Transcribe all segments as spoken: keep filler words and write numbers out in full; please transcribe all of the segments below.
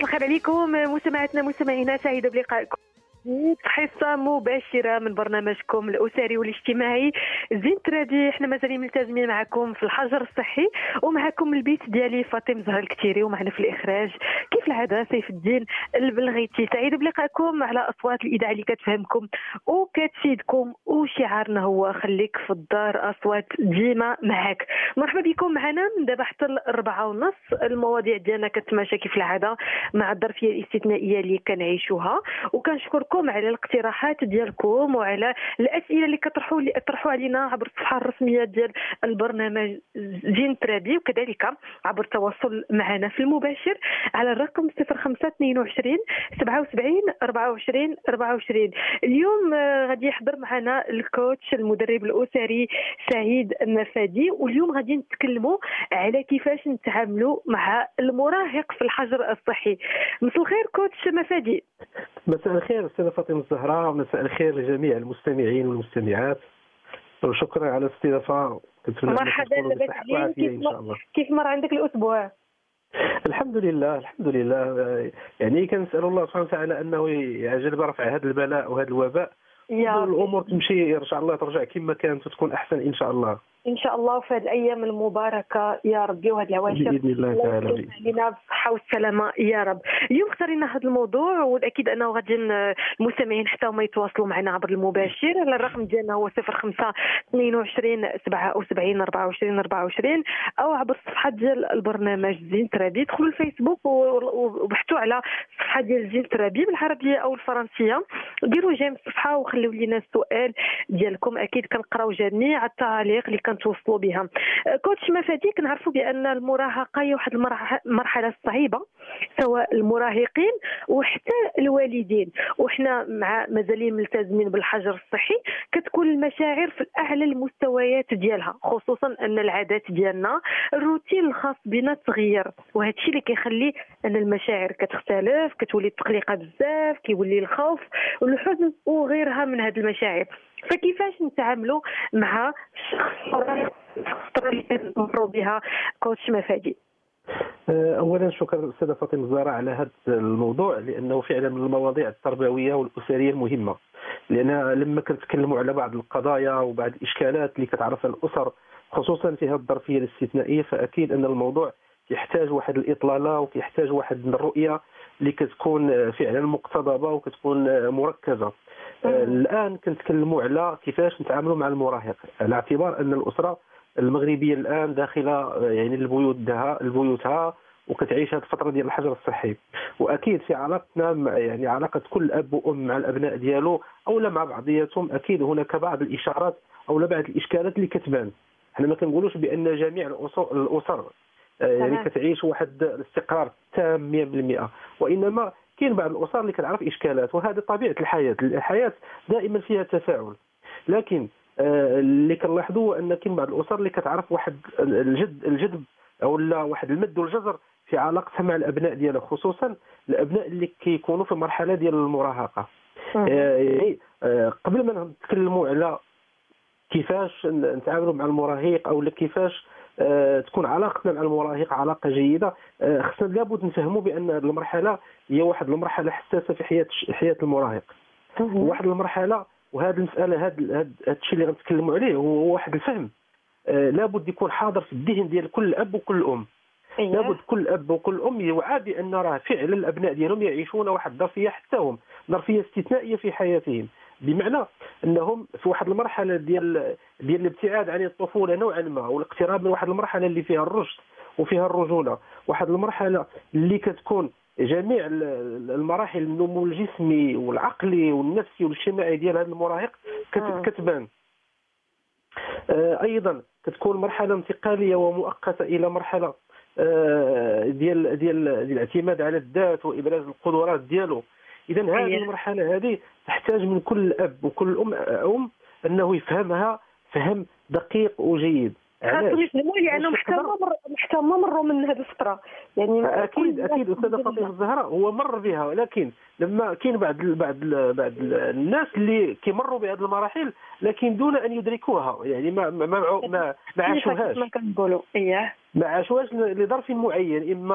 الخير عليكم مستمعاتنا مستمعينا، سعيده بلقائكم حصه مباشره من برنامجكم الاسري والاجتماعي زين ترادي. احنا مازالين ملتزمين معكم في الحجر الصحي، ومعكم البيت ديالي فاطمه زهر الكتيري، ومعنا في الاخراج كيف العاده سيف الدين البلغيتي. سعيده بلقائكم على اصوات الاذاعه اللي كتفهمكم وكتفيدكم، وشعارنا هو خليك في الدار، اصوات ديما معاك. مرحبا بكم معنا من دابا حتى الأربعة ونص. المواضيع ديالنا كتماشى كيف العاده مع الظرفيه الاستثنائيه اللي كنعيشوها، وكنشكركم على الاقتراحات ديالكم وعلى الاسئله اللي كطرحوا اللي طرحوا علينا عبر الصفحه الرسميه ديال البرنامج زين ترابي، وكذلك عبر التواصل معنا في المباشر على الرقم صفر خمسة اثنين وعشرين سبعة وسبعين أربعة وعشرين أربعة وعشرين. اليوم غادي يحضر معنا الكوتش المدرب الاسري سعيد النفادي، واليوم غادي نتكلموا على كيفاش نتعاملوا مع المراهق في الحجر الصحي. مساء الخير كوتش نفادي. مساء الخير استاذه فاطمه الزهراء، مساء الخير لجميع المستمعين والمستمعات، وشكرا على الاستضافه. مرحبا لاباس عليك، ان شاء الله. كيف مر عندك الاسبوع؟ الحمد لله الحمد لله، يعني كنسال الله سبحانه وتعالى انه يعجل برفع هذا البلاء وهذا الوباء، يا الامور تمشي ان شاء الله، ترجع كما كانت وتكون احسن ان شاء الله ان شاء الله في هذه الايام المباركه يا ربي، وهذه العواشر باذن الله تعالى علينا بالصحه والسلامه يا رب. اليوم اختارينا هذا الموضوع، والاكيد انه غادي المستمعين حتى هما يتواصلوا معنا عبر المباشر على الرقم ديالنا هو صفر خمسة اثنين وعشرين سبعة وسبعين أربعة وعشرين أربعة وعشرين، او عبر الصفحه ديال البرنامج زين ترابي. دخلوا الفيسبوك وبحثوا على الصفحه ديال زين ترابي بالعربيه او الفرنسيه، ديروا جيم الصفحه وخليوا لينا السؤال ديالكم، اكيد كنقراو جميع التعاليق اللي توصلوا بها. كوتش مفادي، كنعرفوا بان المراهقه هي واحد المرحله صعيبه سواء المراهقين وحتى الوالدين، وحنا مع مازالين ملتزمين بالحجر الصحي كتكون المشاعر في الاعلى المستويات ديالها، خصوصا ان العادات ديالنا الروتين الخاص بنا تغير، وهذا الشيء اللي كيخلي ان المشاعر كتختلف، كتولي التقليقه بزاف، كيولي الخوف والحزن وغيرها من هذه المشاعر. فكيفاش نتعاملوا مع الفتره اللي كنمروا بها كوتش مفادي؟ اولا شكرا استاذه فاطمه الزهراء على هذا الموضوع، لانه فعلا من المواضيع التربويه والاسريه المهمه، لان لما كنتكلموا على بعض القضايا وبعض الاشكالات اللي كتعرفها الاسر خصوصا في هذه الظرفيه الاستثنائيه، فاكيد ان الموضوع يحتاج واحد الاطلاله ويحتاج واحد الرؤيه اللي كتكون فعلا مقتضبه وكتكون مركزه. الان كنتكلموا على كيفاش نتعاملوا مع المراهق، على اعتبار ان الاسره المغربيه الان داخله يعني البيوت دها البيوتها وكتعيش هذه الفتره ديال الحجر الصحي، واكيد في علاقتنا مع يعني علاقه كل اب وام مع الابناء ديالو او لا مع بعضياتهم، اكيد هناك بعض الاشارات او لا بعض الاشكالات اللي كتبان. احنا ما كنقولوش بان جميع الاسر الاسر يعني كتعيش واحد الاستقرار تام مئة بالمئة، وانما كاين بعض الاسر اللي كتعرف اشكالات، وهذه طبيعه الحياه، الحياه دائما فيها تفاعل. لكن اللي كنلاحظوا ان كاين بعض الاسر اللي كتعرف واحد الجد الجذب او لا واحد المد والجزر في علاقتها مع الابناء ديالها، خصوصا الابناء اللي كيكونوا في المرحله ديال المراهقه. يعني قبل ما نتكلموا على كيفاش نتعاملوا مع المراهق او كيفاش تكون علاقتنا مع المراهق علاقه جيده، خصنا لابد نفهموا بان المرحله هي واحد المرحله حساسه في حياه حياه المراهق. واحد المرحله، وهذه المساله هذا هذا الشيء اللي غنتكلموا عليه هو واحد الفهم لابد يكون حاضر في الذهن ديال كل اب وكل ام. أيه. لابد كل اب وكل ام يوعى بان راه فعلا الابناء ديالهم يعيشون واحد الظرفيه حتى هم ظرفيه استثنائيه في حياتهم، بمعنى انهم في واحد المرحله ديال ديال الابتعاد عن الطفوله نوعا ما، والاقتراب من واحد المرحله اللي فيها الرشد وفيها الرجوله، واحد المرحله اللي كتكون جميع المراحل النمو الجسمي والعقلي والنفسي والاجتماعي ديال هذا المراهق كتبان. ايضا كتكون مرحله انتقاليه ومؤقته الى مرحله ديال ديال الاعتماد على الذات وابراز القدرات ديالو. اذا هذه المرحله هذه تحتاج من كل اب وكل ام ام انه يفهمها فهم دقيق وجيد. خاصهم يفهموا لانهم حتى حتى هما مروا من هذه الفتره، يعني اكيد اكيد استاذه فاطمه الزهراء هو مر بها، ولكن لما كاين بعض بعض بعض الناس اللي كيمروا بهذه المراحل لكن دون ان يدركوها، يعني ما ما ما, ما عاشوهاش، ما كنقولوا اييه ما عاشوهاش لظرف معين، اما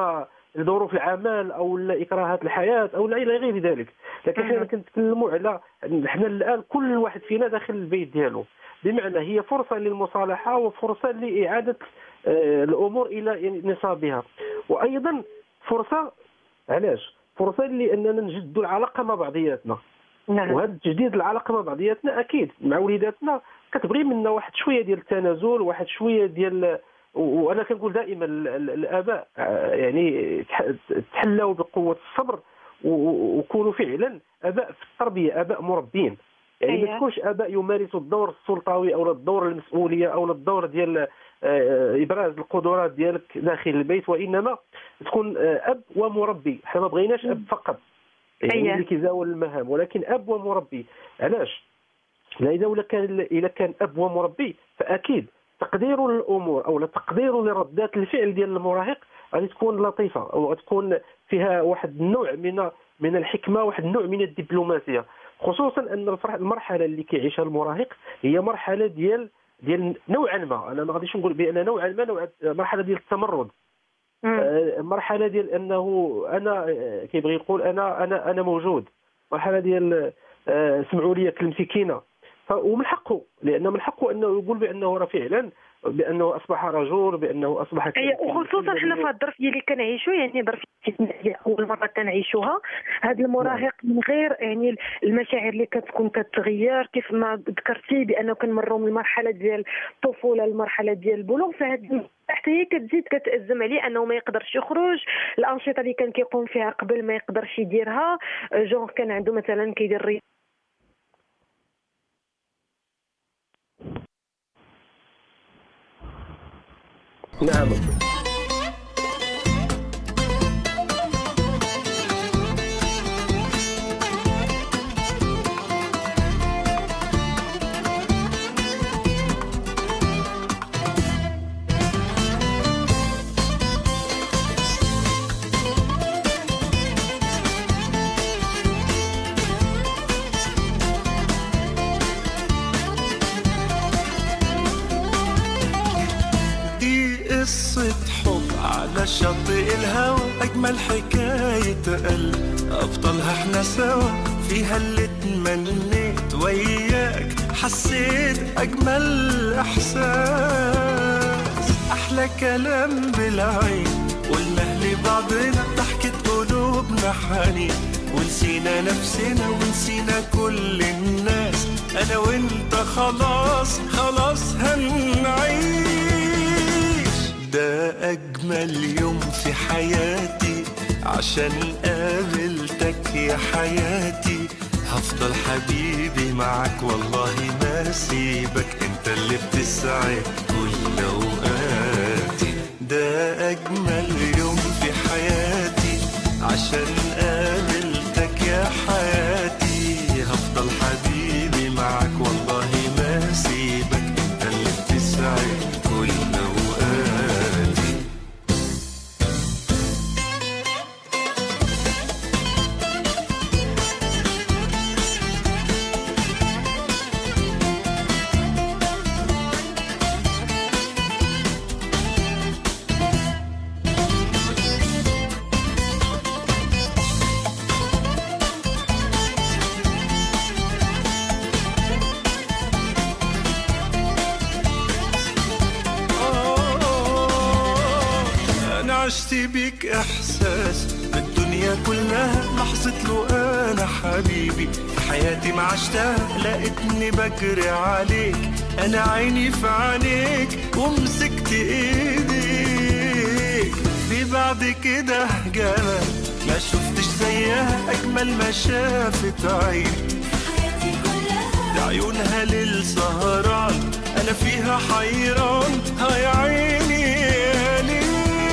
لظروف العمل او اكراهات الحياه او الى غير ذلك. لكن حنا كنتكلموا على حنا الان كل واحد فينا داخل البيت ديالو، بمعنى هي فرصه للمصالحه وفرصه لاعاده الامور الى نصابها، وايضا فرصه علاش فرصه لاننا نجدوا العلاقه مع بعضياتنا. نعم. وهذا تجديد العلاقه مع بعضياتنا اكيد مع وليداتنا كتبغي منا واحد شويه ديال التنازل، واحد شويه ديال، وانا كنقول دائما الاباء يعني تحلوا بقوه الصبر وكونوا فعلا اباء في التربيه، اباء مربين. يعني ما تكونش اباء يمارسوا الدور السلطوي او الدور المسؤوليه او الدور ديال ابراز القدرات ديالك داخل البيت، وانما تكون اب ومربي. حنا ما بغيناش اب فقط يعني اللي كيزاول المهام، ولكن اب ومربي. علاش؟ لا اذا ولا كان اذا كان اب ومربي فاكيد تقدير الامور او تقدير لردات الفعل ديال المراهق غادي تكون لطيفه، او غتكون فيها واحد النوع من من الحكمه، واحد النوع من الدبلوماسيه، خصوصا ان المرحله اللي كيعيشها المراهق هي مرحله ديال ديال نوعا ما، انا ما غاديش نقول بان نوعا ما نوع مرحله ديال التمرد. آه مرحله ديال انه انا كيبغي يقول انا انا انا موجود، مرحله ديال آه سمعوا لي كلمتي كاينه، ومن حقه، لانه من حقه انه يقول بانه راه فعلا بانه اصبح رجل، بانه اصبح اي. وخصوصا حنا في هذه الظرف اللي كنعيشوا، يعني ظرف اول مره كنعيشوها، هذا المراهق من غير يعني المشاعر اللي كتكون كتغير كيف ما ذكرتي بانه كنمروا من المرحله ديال الطفوله للمرحله ديال البلوغ، فهاد حتى هي كتزيد كتأزم عليه انه ما يقدرش يخرج، الانشطه اللي كان كيقوم فيها قبل ما يقدرش يديرها، جونغ كان عنده مثلا كيدير نعم. قصة حب على شاطئ الهوى، أجمل حكاية قلب أبطالها احنا سوا، فيها اللي تمنيت وياك حسيت أجمل إحساس، أحلى كلام بالعين قلناه لبعضنا، ضحكة قلوبنا حنين، ونسينا نفسنا ونسينا كل الناس، أنا وإنت خلاص خلاص هنعيش. ده أجمل يوم في حياتي عشان قابلتك يا حياتي، هفضل حبيبي معك والله ما سيبك، انت اللي بتسعد كل أوقاتي. ده أجمل يوم في حياتي عشان قابلتك يا حياتي، هفضل حبيبي معك والله ما سيبك، انت اللي بتسعد كل أوقاتي. عشت بيك إحساس بالدنيا كلها، لحظة له أنا حبيبي في حياتي ما عشتها، لقيتني بجري عليك أنا عيني في عينيك ومسكت إيديك، في بعد كده جمال ما شفتش زيها، أجمل ما شافت عيني حياتي كلها، ده عيونها للسهران أنا فيها حيران، هاي عيني يا ليل.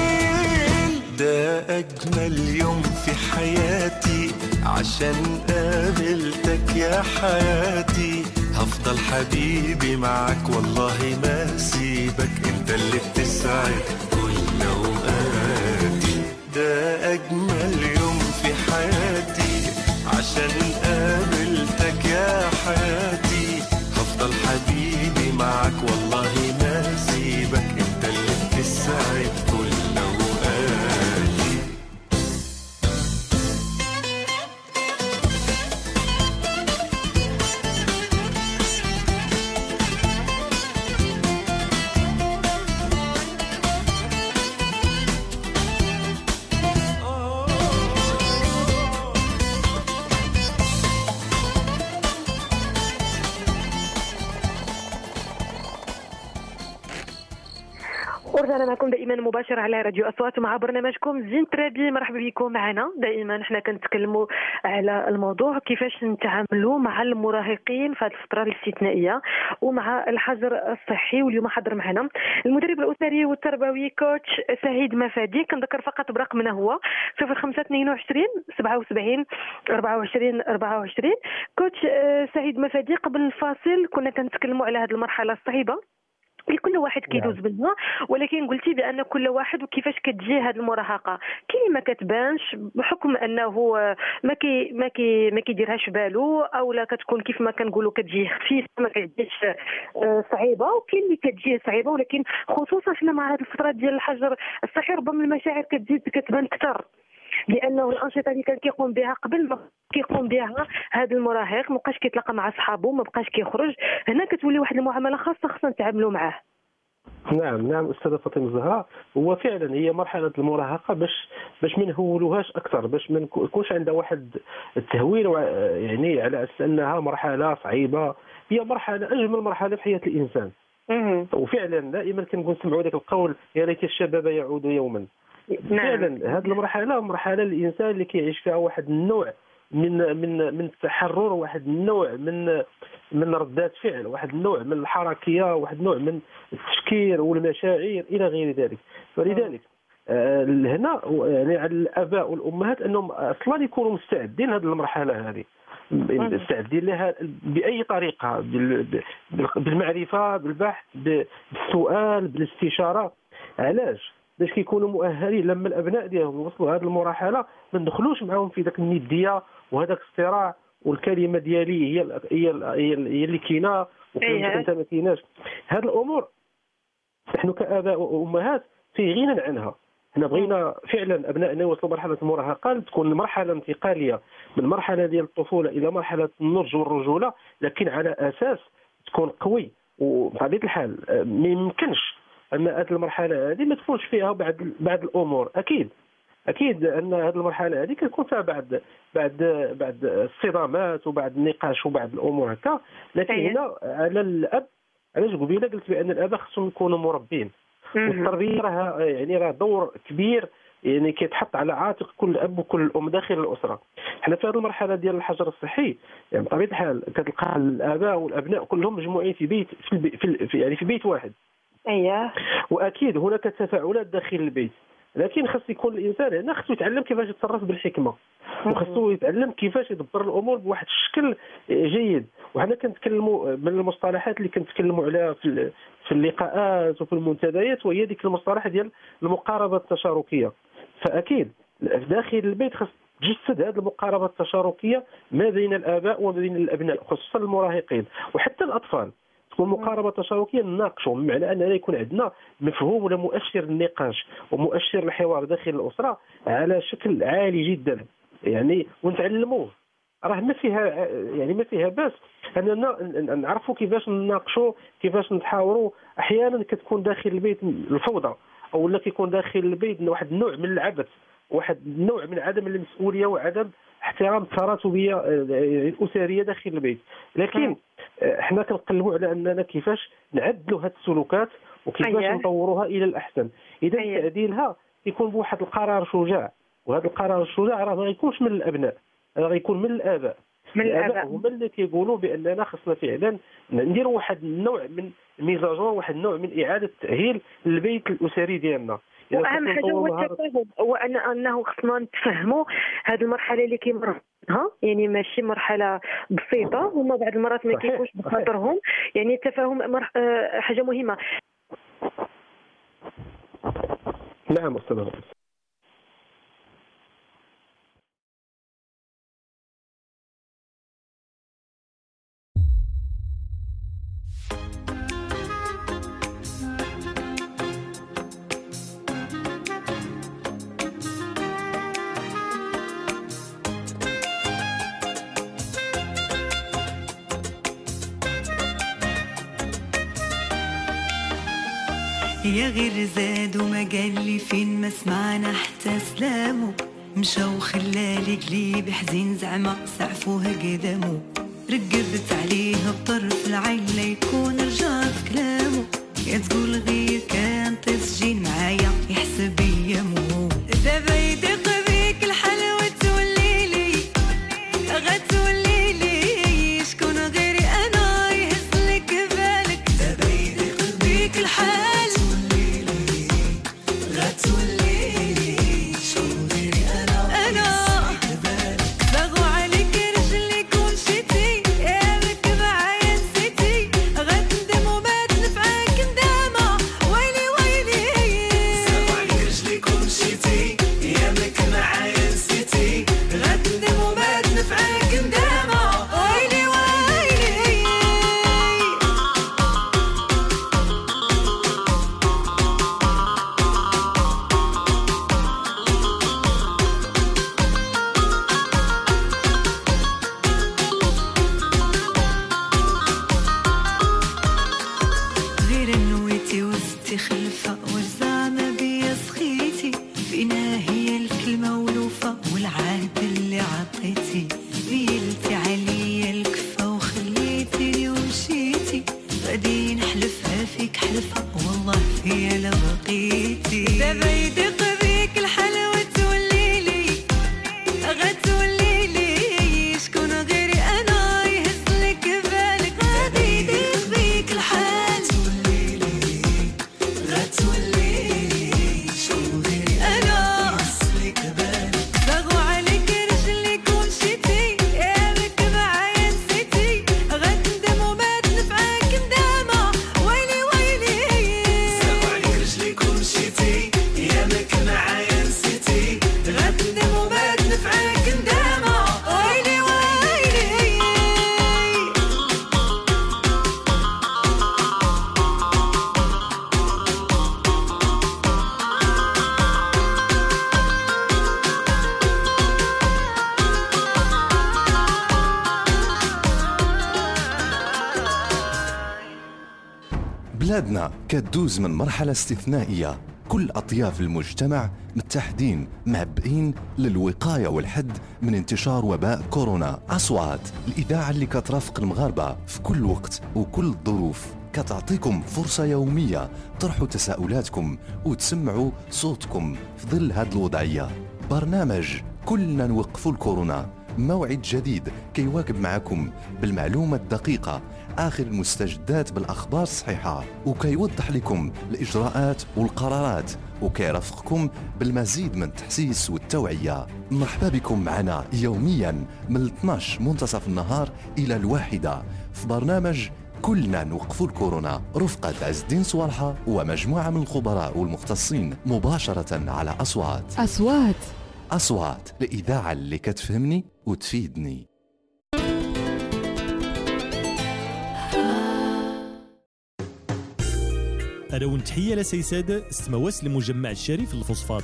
ده أجمل يوم في حياتي عشان قابلتك يا حياتي، هفضل حبيبي معك والله ما سيبك، انت اللي بتسعد كل أوقاتي. ده أجمل يوم في حياتي عشان قابلتك يا حياتي، هفضل حبيبي معك والله ما سيبك، انت اللي بتسعد كل أوقاتي. ورجعنا معكم دائما مباشر على راديو اصوات مع برنامجكم زين ترابي. مرحبا بكم معنا. دائما احنا كنتكلموا على الموضوع كيفاش نتعاملوا مع المراهقين في هذه الفتره الاستثنائيه ومع الحجر الصحي. واليوم حضر معنا المدرب الاسري والتربوي كوتش سعيد مفادي. كنذكر فقط برقمنا هو صفر خمسة اثنين وعشرين سبعة وسبعين أربعة وعشرين أربعة وعشرين. كوتش سعيد مفادي، قبل الفاصل كنا كنتكلموا على هذه المرحله الصعيبه اللي كل واحد كيدوز منها، ولكن قلتي بان كل واحد وكيفاش كتجي هذه المراهقه كاين ما كتبانش بحكم انه ما كي ما كي ما كيديرهاش بالو، او لا كتكون كيف ما كنقولوا كتجي خفيفه ما كتجيش صعيبه، وكاين اللي كتجي صعيبه ولكن خصوصا حنا مع هذه الفتره ديال الحجر الصحي ربما المشاعر كتزيد كتبان اكثر، لانه الانشطه اللي كان كيقوم بها قبل ما كيقوم بها هذا المراهق ما بقاش كيتلاقى مع صحابه، ما بقاش كيخرج. هنا كتولي واحد المعامله خاصه خصنا نتعاملوا معاه. نعم نعم استاذه فاطمه الزهراء، هو فعلا هي مرحله المراهقه باش باش ما نهولوهاش اكثر، باش ما يكونش عندها واحد التهويل يعني على اساس انها مرحله صعيبه. هي مرحله اجمل مرحله في حياه الانسان. وفعلا دائما كنقول نسمعوا ذاك القول يا ليت الشباب يعود يوما. نعم. فعلا هذه المرحله مرحله الانسان اللي كيعيش فيها واحد النوع من من من التحرر، واحد النوع من من ردات فعل، واحد النوع من الحركيه، واحد النوع من التفكير والمشاعر الى غير ذلك. فلذلك آه هنا يعني على الاباء والامهات انهم اصلا يكونوا مستعدين هذه المرحله هذه، مستعدين لها باي طريقه، بالمعرفه، بالبحث، بالسؤال، بالاستشاره. علاش؟ باش كيكونوا مؤهلين لما الابناء ديالهم يوصلوا هذه المرحله ما ندخلوش معاهم في ذاك النديه وهذاك الصراع والكلمه ديالي هي هي هي اللي كاينه وكلمتك انت ما كايناش. هذه الامور نحن كاباء وامهات في غنى عنها. حنا بغينا فعلا ابنائنا يوصلوا مرحله المراهقه تكون مرحله انتقاليه من مرحله ديال الطفوله الى مرحله النضج والرجوله، لكن على اساس تكون قوي. وبطبيعه الحال ما يمكنش ان هذه المرحله هذه ما تكونش فيها بعض بعض الامور. اكيد اكيد ان هذه المرحله هذه كتكون فيها بعد بعد بعد الصدامات وبعد النقاش وبعد الامور هكا، لكن هنا على الاب. علاش قبيله قلت بان الاباء خصهم يكونوا مربين، والتربيه راه يعني راه دور كبير يعني كيتحط على عاتق كل اب وكل ام داخل الاسره. حنا في هذه المرحله ديال الحجر الصحي يعني بطبيعه الحال كتلقى الاباء والابناء كلهم مجموعين في بيت في, البي في يعني في بيت واحد. اييه. واكيد هناك تفاعلات داخل البيت، لكن خاص يكون الانسان هنا خصو يتعلم كيفاش يتصرف بالحكمه، وخصو يتعلم كيفاش يدبر الامور بواحد الشكل جيد. وحنا كنتكلموا من المصطلحات اللي كنتكلموا عليها في في اللقاءات وفي المنتديات، وهي ديك المصطلح ديال المقاربه التشاركيه. فاكيد داخل البيت خص تجسد هذه المقاربه التشاركيه ما بين الاباء وما بين الابناء، خصوصا المراهقين وحتى الاطفال. تكون مقاربه تشاركيه نناقشوا، بمعنى اننا يكون عندنا مفهوم ولا مؤشر النقاش ومؤشر الحوار داخل الاسره على شكل عالي جدا يعني، ونتعلموه. راه ما فيها يعني ما فيها باس اننا نعرفوا كيفاش نناقشوا، كيفاش نتحاوروا. احيانا كتكون داخل البيت الفوضى، او لا كيكون داخل البيت واحد النوع من العبث، واحد النوع من عدم المسؤوليه وعدم احترام التراتبيه الاسريه داخل البيت. لكن احنا كنقلبوا على اننا كيفاش نعدلوا هذه السلوكات وكيفاش أيه. نطوروها الى الاحسن. اذا أيه. تعديلها يكون بواحد القرار شجاع، وهذا القرار الشجاع راه ما غيكونش من الابناء، راه غيكون من الاباء. من الاباء هما اللي كيقولوا باننا خصنا فعلا نديروا واحد النوع من الميزاجور، واحد النوع من اعاده تاهيل البيت الاسري ديالنا. واهم حاجه هو التفاهم، هو أن انه خصنا نتفهموا هذه المرحله اللي كيمر ها، يعني ماشي مرحله بسيطه، هما بعض المرات ما كيكونش بخاطرهم. يعني التفاهم مرح... حاجه مهمه. نعم استاذ. يا غير زاد وما قال لي فين ما سمعنا حتى سلامو، مشى وخلالي قليب حزين زعما سعفوها قدامو، رقبت عليه بطرف العين ليكون رجع في كلامو، يا تقول غير كان تسجيل معايا يحسب يمو دابا يدق بيك الحلوة تولي لي غتولي لي شكون غيري انا يهزلك بالك دابا يدق بيك الحال تولي لي غتولي لي شكون غيري انا انا باغو عليك رجليك ومشيتي يا بك معايا نسيتي غتندم وما تنفعك ندامة ويلي ويلي باغو عليك رجليك ومشيتي يا بك معايا نسيتي غتندم وما تنفعك ندامة ويلي ويلي غير نويتي وزدتي خلفة والزعمة بيا سخيتي فينا هي الكلمة ولوفة والعهد اللي عطيتي ميلتي عليا الكفة وخليتيني ومشيتي غادي نحلفها فيك حلفة والله فيا لا بقيتي دابا يدق بيك الحلوة تولي لي غتولي لي شكون غيري انا يهزلك بالك غادي يدق بيك الحال تولي لي غتولي لي شكون غيري انا يهزلك بالك باغو عليك رجليك ومشيتي يا بك معايا نسيتي غتندم وما تنفعك ندامة ويلي ويلي باغو عليك رجليك ومشيتي يا بك معايا نسيتي غتندم وما تنفعك ندامة ويلي ويلي بلادنا كتدوز من مرحلة استثنائية، كل أطياف المجتمع متحدين معبئين للوقاية والحد من انتشار وباء كورونا. أصوات الإذاعة اللي كترافق المغاربة في كل وقت وكل الظروف كتعطيكم فرصة يومية طرحوا تساؤلاتكم وتسمعوا صوتكم في ظل هذه الوضعية. برنامج كلنا نوقفوا الكورونا، موعد جديد كيواكب معكم بالمعلومة الدقيقة آخر المستجدات بالأخبار الصحيحة وكيوضح لكم الإجراءات والقرارات وكيرافقكم بالمزيد من التحسيس والتوعية. مرحبا بكم معنا يوميا من الاثناش منتصف النهار إلى الواحدة في برنامج كلنا نوقفوا الكورونا رفقة عز الدين صوالحة ومجموعة من الخبراء والمختصين مباشرة على أصوات أصوات أصوات الإذاعة اللي كتفهمني وتفيدني. أرون تحية لسيساد استمواس لمجمع الشريف الفوسفات.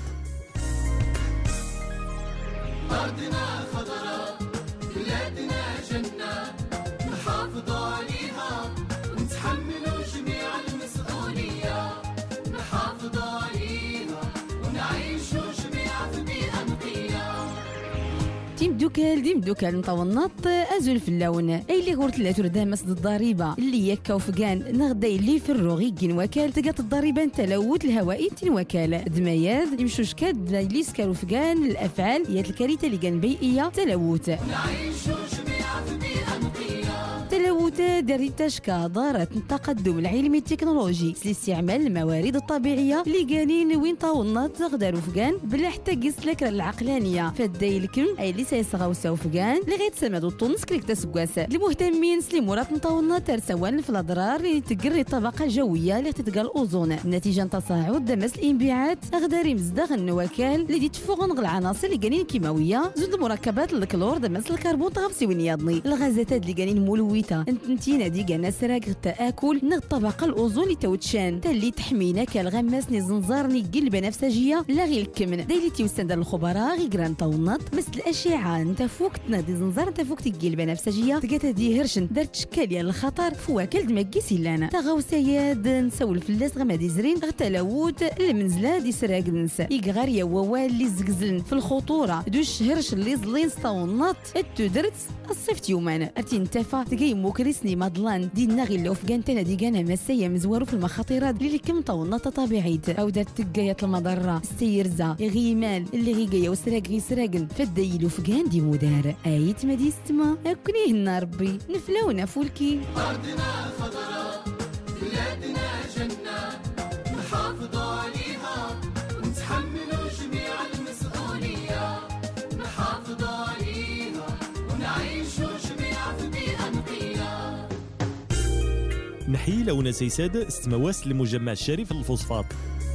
أرضنا خضراء بلادنا جنة نحافظ عليها ونتحملوا جميع المسؤولية نحافظ عليها ونعيشوا جميعا في بيئة نقية. تيم دوكال ديم دوكال نطونط ازول في اللون اي اللي قلت لا تردا مسد الضريبه اللي يكا وفقان نغداي اللي في الروغي كين وكال تقات الضريبه تلوث الهوائي تين وكال دمياد يمشوش كاد ليس كانوا فقان الافعال يات الكارثه اللي كان بيئيه تلوث نعيشوا جميعا في بيئة نقية. تلوث دريتاش كدارة التقدم العلمي التكنولوجي لاستعمال الموارد الطبيعيه اللي قانين وين طاولنات غدار وفقان بلا حتى قيس لك العقلانيه فدايلكم اي اللي سيصغاو سوفقان اللي غيتسمدوا الطونس كليك تسكواس المهتمين سليمورات نطاولنا ترسوان في الاضرار اللي تقري الطبقه الجويه اللي تتلقى الاوزون نتيجه تصاعد دمس الانبعاث غداري مزدغ النواكل اللي تفوق نغ العناصر اللي قانين كيماويه زود مركبات الكلور دمس الكربون تغفسي وينياضني الغازات اللي قانين مولويته انتينا دي قانا سراق التاكل نغ الطبقه الاوزون اللي توتشان تالي تحمينا كالغماس ني زنزار ني قلبه نفسجيه لا غير الكمن دايلي تيوسند الخبراء غي كران طونط بس الاشعه انت فوق تنادي زنزار انت فوق تقلبه نفسجيه تقات دي هرشن دارت شكاليه الخطر فواكل دمكي سيلانا تغاوسياد نسول فلاس غمادي زرين غتلوت المنزله دي سراق نسا يغاريا ووال اللي زقزلن في الخطوره دوش هرش اللي زلين سطونط التدرت الصيفت يومان ارتي نتفا تقي أمو كريسني مضلان دينا غير لو فقانتنا ديقانا مسايا مزوارو في المخاطرات اللي كم طولنا طبيعيت أو دار تقايات المضرة السيرزة غيمال اللي غيقايا وسراق غيسراقن فدايلو فقان دي مدار آيت مدي ستما أكنيه النار ربي نفلونا فولكي أرضنا خضراء بلادنا جنة نحافظوا عليها ونتحملوا جميع المسؤولية نحافظوا عليها ونعيشوا جميعا في بيئة نقية. نحيي لونا سيساد استمواس لمجمع الشريف الفوسفات.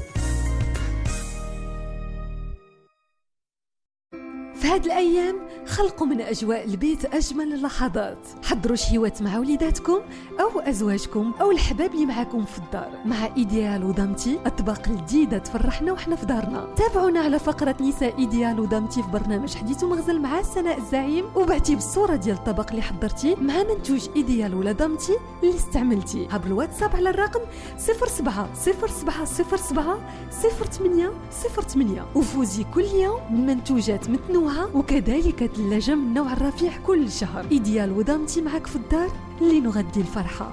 في هاد الأيام خلقوا من أجواء البيت أجمل اللحظات. حضروا شهيوات مع وليداتكم أو أزواجكم أو الحباب اللي معاكم في الدار مع إيديال ودامتي، أطباق جديدة تفرحنا وحنا في دارنا. تابعونا على فقرة نساء إيديال ودامتي في برنامج حديث ومغزل مع سناء الزعيم، وبعتي بالصورة ديال الطبق اللي حضرتي مع منتوج إيديال ولا دامتي اللي استعملتي عبر الواتساب على الرقم صفر سبعة صفر سبعة صفر سبعة صفر ثمانية صفر ثمانية، وفوزي كل يوم بمنتوجات متنوعة وكذلك ثلاجة من نوع الرفيع كل شهر. إيديال ودامتي معك في الدار لنغدي الفرحة.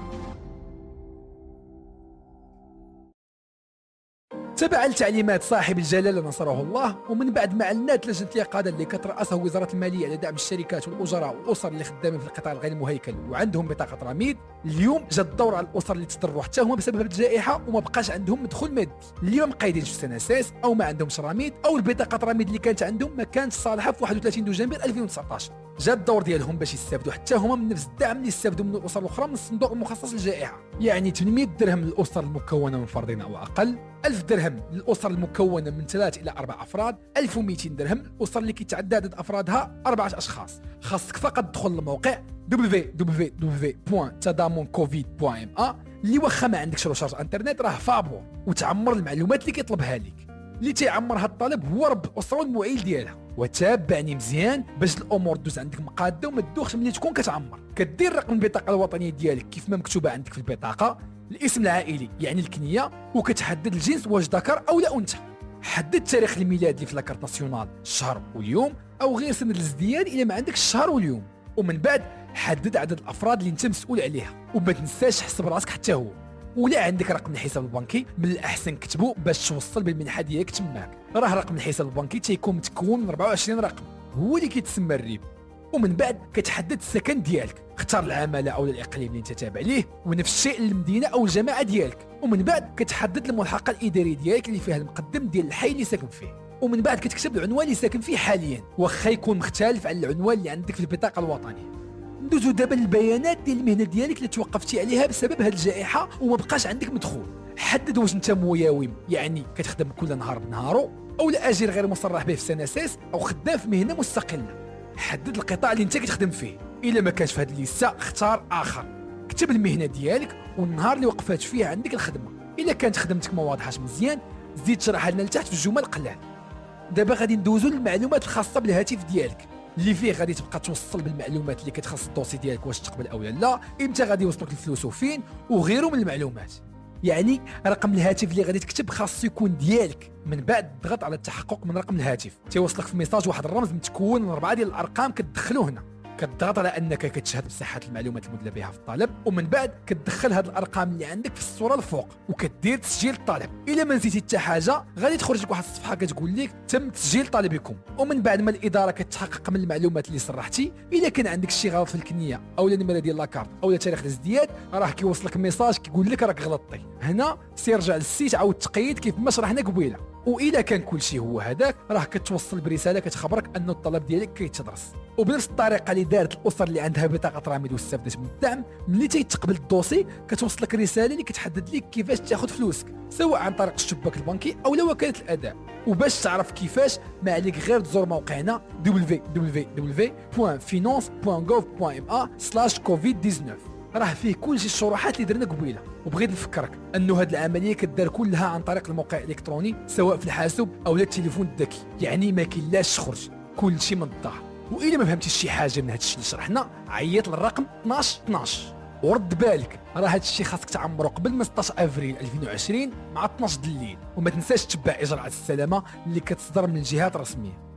تبع لتعليمات صاحب الجلالة نصره الله، ومن بعد ما اعلنت لجنة الإقادة اللي كترأسها وزارة المالية على دعم الشركات والأجراء والأسر اللي خدامين في القطاع الغير المهيكل وعندهم بطاقة رميد، اليوم جا الدور على الأسر اللي تضروا حتى هما بسبب الجائحة وما بقاش عندهم مدخول مادي، اليوم قايدين في السناساس أو ما عندهمش رميد أو البطاقة الرميد اللي كانت عندهم ما كانتش صالحة في واحد وثلاثين دجنبر ألفين وتسعطاش. جا الدور ديالهم باش يستافدوا حتى هما من نفس الدعم اللي استافدوا من الأسر الأخرى من الصندوق المخصص للجائحة، يعني ثمانمائة درهم للأسر المكونة من فردين أو أقل، ألف درهم للأسر المكونة من ثلاث إلى أربع أفراد، ألف ومئتين درهم للأسر اللي كيتعدى عدد أفرادها أربعة أشخاص. خاصك فقط تدخل للموقع دبليو دبليو دبليو دوت تضامن كوفيد دوت ام ا اللي واخا ما عندكش رشارج انترنت راه فابور، وتعمر المعلومات اللي كيطلبها لك. اللي تيعمر هذا الطالب هو رب الأسرة والمعيل ديالها، وتابعني مزيان باش الامور دوز عندك مقاده وما تدوخش ملي تكون كتعمر. كدير رقم البطاقه الوطنيه ديالك كيف ما مكتوبه عندك في البطاقه، الاسم العائلي يعني الكنيه، وكتحدد الجنس واش ذكر او لا انثى. حدد تاريخ الميلاد اللي في لاكارت ناسيونال الشهر واليوم، او غير سند الازدياد الا ما عندكش الشهر واليوم، ومن بعد حدد عدد الافراد اللي انت مسؤول عليها، وما تنساش حسب راسك حتى هو. ولا عندك رقم الحساب البنكي من الاحسن كتبو باش توصل بالمنحه ديالك تماك. راه رقم الحساب البنكي تيكون متكون من أربعة وعشرين رقم هو اللي كيتسمى الريب. ومن بعد كتحدد السكن ديالك، اختار العماله او الاقليم اللي انت تابع ليه، ونفس الشيء المدينه او الجماعه ديالك. ومن بعد كتحدد الملحقه الاداريه ديالك اللي فيها المقدم ديال الحي اللي ساكن فيه، ومن بعد كتكتب العنوان اللي ساكن فيه حاليا واخا يكون مختلف عن العنوان اللي عندك في البطاقه الوطنيه. ندوزو دابا للبيانات ديال المهنه ديالك اللي توقفتي عليها بسبب هاد الجائحه وما بقاش عندك مدخول. حدد واش انت موياوم يعني كتخدم كل نهار بنهارو، او لا اجير غير مصرح به في سناساس، او خدام في مهنه مستقله. حدد القطاع اللي انت كتخدم فيه، الا ما كانش في هاد الليسته اختار اخر. كتب المهنه ديالك والنهار اللي وقفات فيه عندك الخدمه، الا كانت خدمتك ما واضحاش مزيان زيد شرحها لنا لتحت في الجمل قلال. دابا غادي ندوزو للمعلومات الخاصه بالهاتف ديالك اللي فيه غادي تبقى توصل بالمعلومات اللي كتخص الدوسي ديالك واش تقبل او لا، امتى غادي يوصلك الفلوس وفين، وغيره من المعلومات. يعني رقم الهاتف اللي غادي تكتب خاص يكون ديالك، من بعد تضغط على التحقق من رقم الهاتف تيوصلك في ميساج واحد الرمز متكون من اربعه ديال الارقام كتدخلو هنا، كتضغط على انك كتشهد بصحه المعلومات المدلى بها في الطلب، ومن بعد كتدخل هاد الارقام اللي عندك في الصوره الفوق وكدير تسجيل الطلب. الا ما نسيتي حتى حاجه غادي تخرج لك واحد الصفحه كتقول لك تم تسجيل طلبكم، ومن بعد ما الاداره كتحقق من المعلومات اللي صرحتي، الا كان عندك شي غلط في الكنيه او النمره ديال لاكارت او تاريخ الازدياد راه كيوصلك ميساج كيقول لك راك غلطتي. هنا سيرجع للسيت عاود تقيد كيف ما شرحنا قبيله. واذا كان كل شيء هو هذاك راه كتوصل برساله كتخبرك ان الطلب ديالك كيتدرس. وبنفس الطريقه اللي دارت الاسر اللي عندها بطاقه رامد واستفدت من الدعم، ملي تيتقبل الدوسي كتوصلك رساله اللي كتحدد لك كيفاش تاخذ فلوسك سواء عن طريق الشباك البنكي او لا وكاله الاداء. وباش تعرف كيفاش ما عليك غير تزور موقعنا دبليو دبليو دبليو دوت فينانس دوت غوف دوت ام ا سلاش كوفيد تسعطاش. راه فيه كل شي الشروحات اللي درنا قبيله. وبغيت نفكرك انه هاد العمليه كدار كلها عن طريق الموقع الالكتروني سواء في الحاسوب او التليفون الذكي، يعني ما كاينلاش خرج، كل شيء من الدار. واذا ما فهمتيش شي حاجه من هاد الشيء اللي شرحنا عيط للرقم اثناش اثناش. ورد بالك راه هاد الشيء خاصك تعمرو قبل من ستة عشر افريل ألفين وعشرين مع اثناش د الليل، وما تنساش تتبع اجراءات السلامه اللي كتصدر من الجهات الرسميه.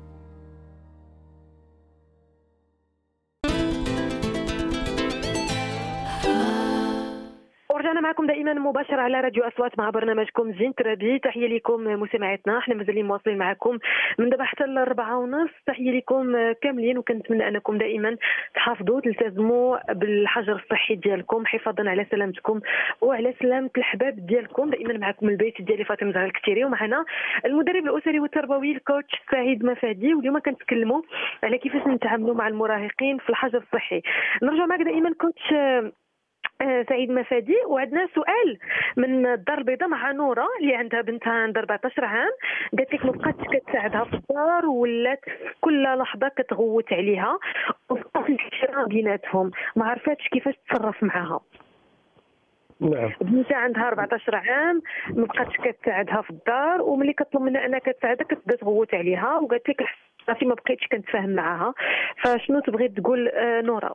رجعنا معكم دائما مباشرة على راديو أصوات مع برنامجكم زين ترابي. تحية لكم مستمعيتنا، احنا مازالين مواصلين معكم من دابا حتى الأربعة ونص. تحية لكم كاملين، وكنتمنى أنكم دائما تحافظوا تلتزموا بالحجر الصحي ديالكم حفاظا على سلامتكم وعلى سلامة الأحباب ديالكم. دائما معكم البيت ديالي فاطمة زهرة الكتيري، ومعنا المدرب الأسري والتربوي الكوتش سعيد مفادي. واليوم كنتكلموا على كيفاش نتعاملوا مع المراهقين في الحجر الصحي. نرجع معك دائما كوتش سعيد مفادي، وعندنا سؤال من الدار البيضاء مع نوره اللي عندها بنتها عندها أربعطاش عام. قالت لك ما بقاتش كتساعدها في الدار، ولات كل لحظه كتغوت عليها وبقات الحشره بيناتهم، ما عرفاتش كيفاش تتصرف معها. نعم. بنتها عندها أربعطاش عام، ما بقاتش كتساعدها في الدار، وملي كطلب منها انها كتساعدها كتبدا تغوت عليها، وقالت لك صافي ما بقيتش كنتفاهم معها. فشنو تبغي تقول نوره؟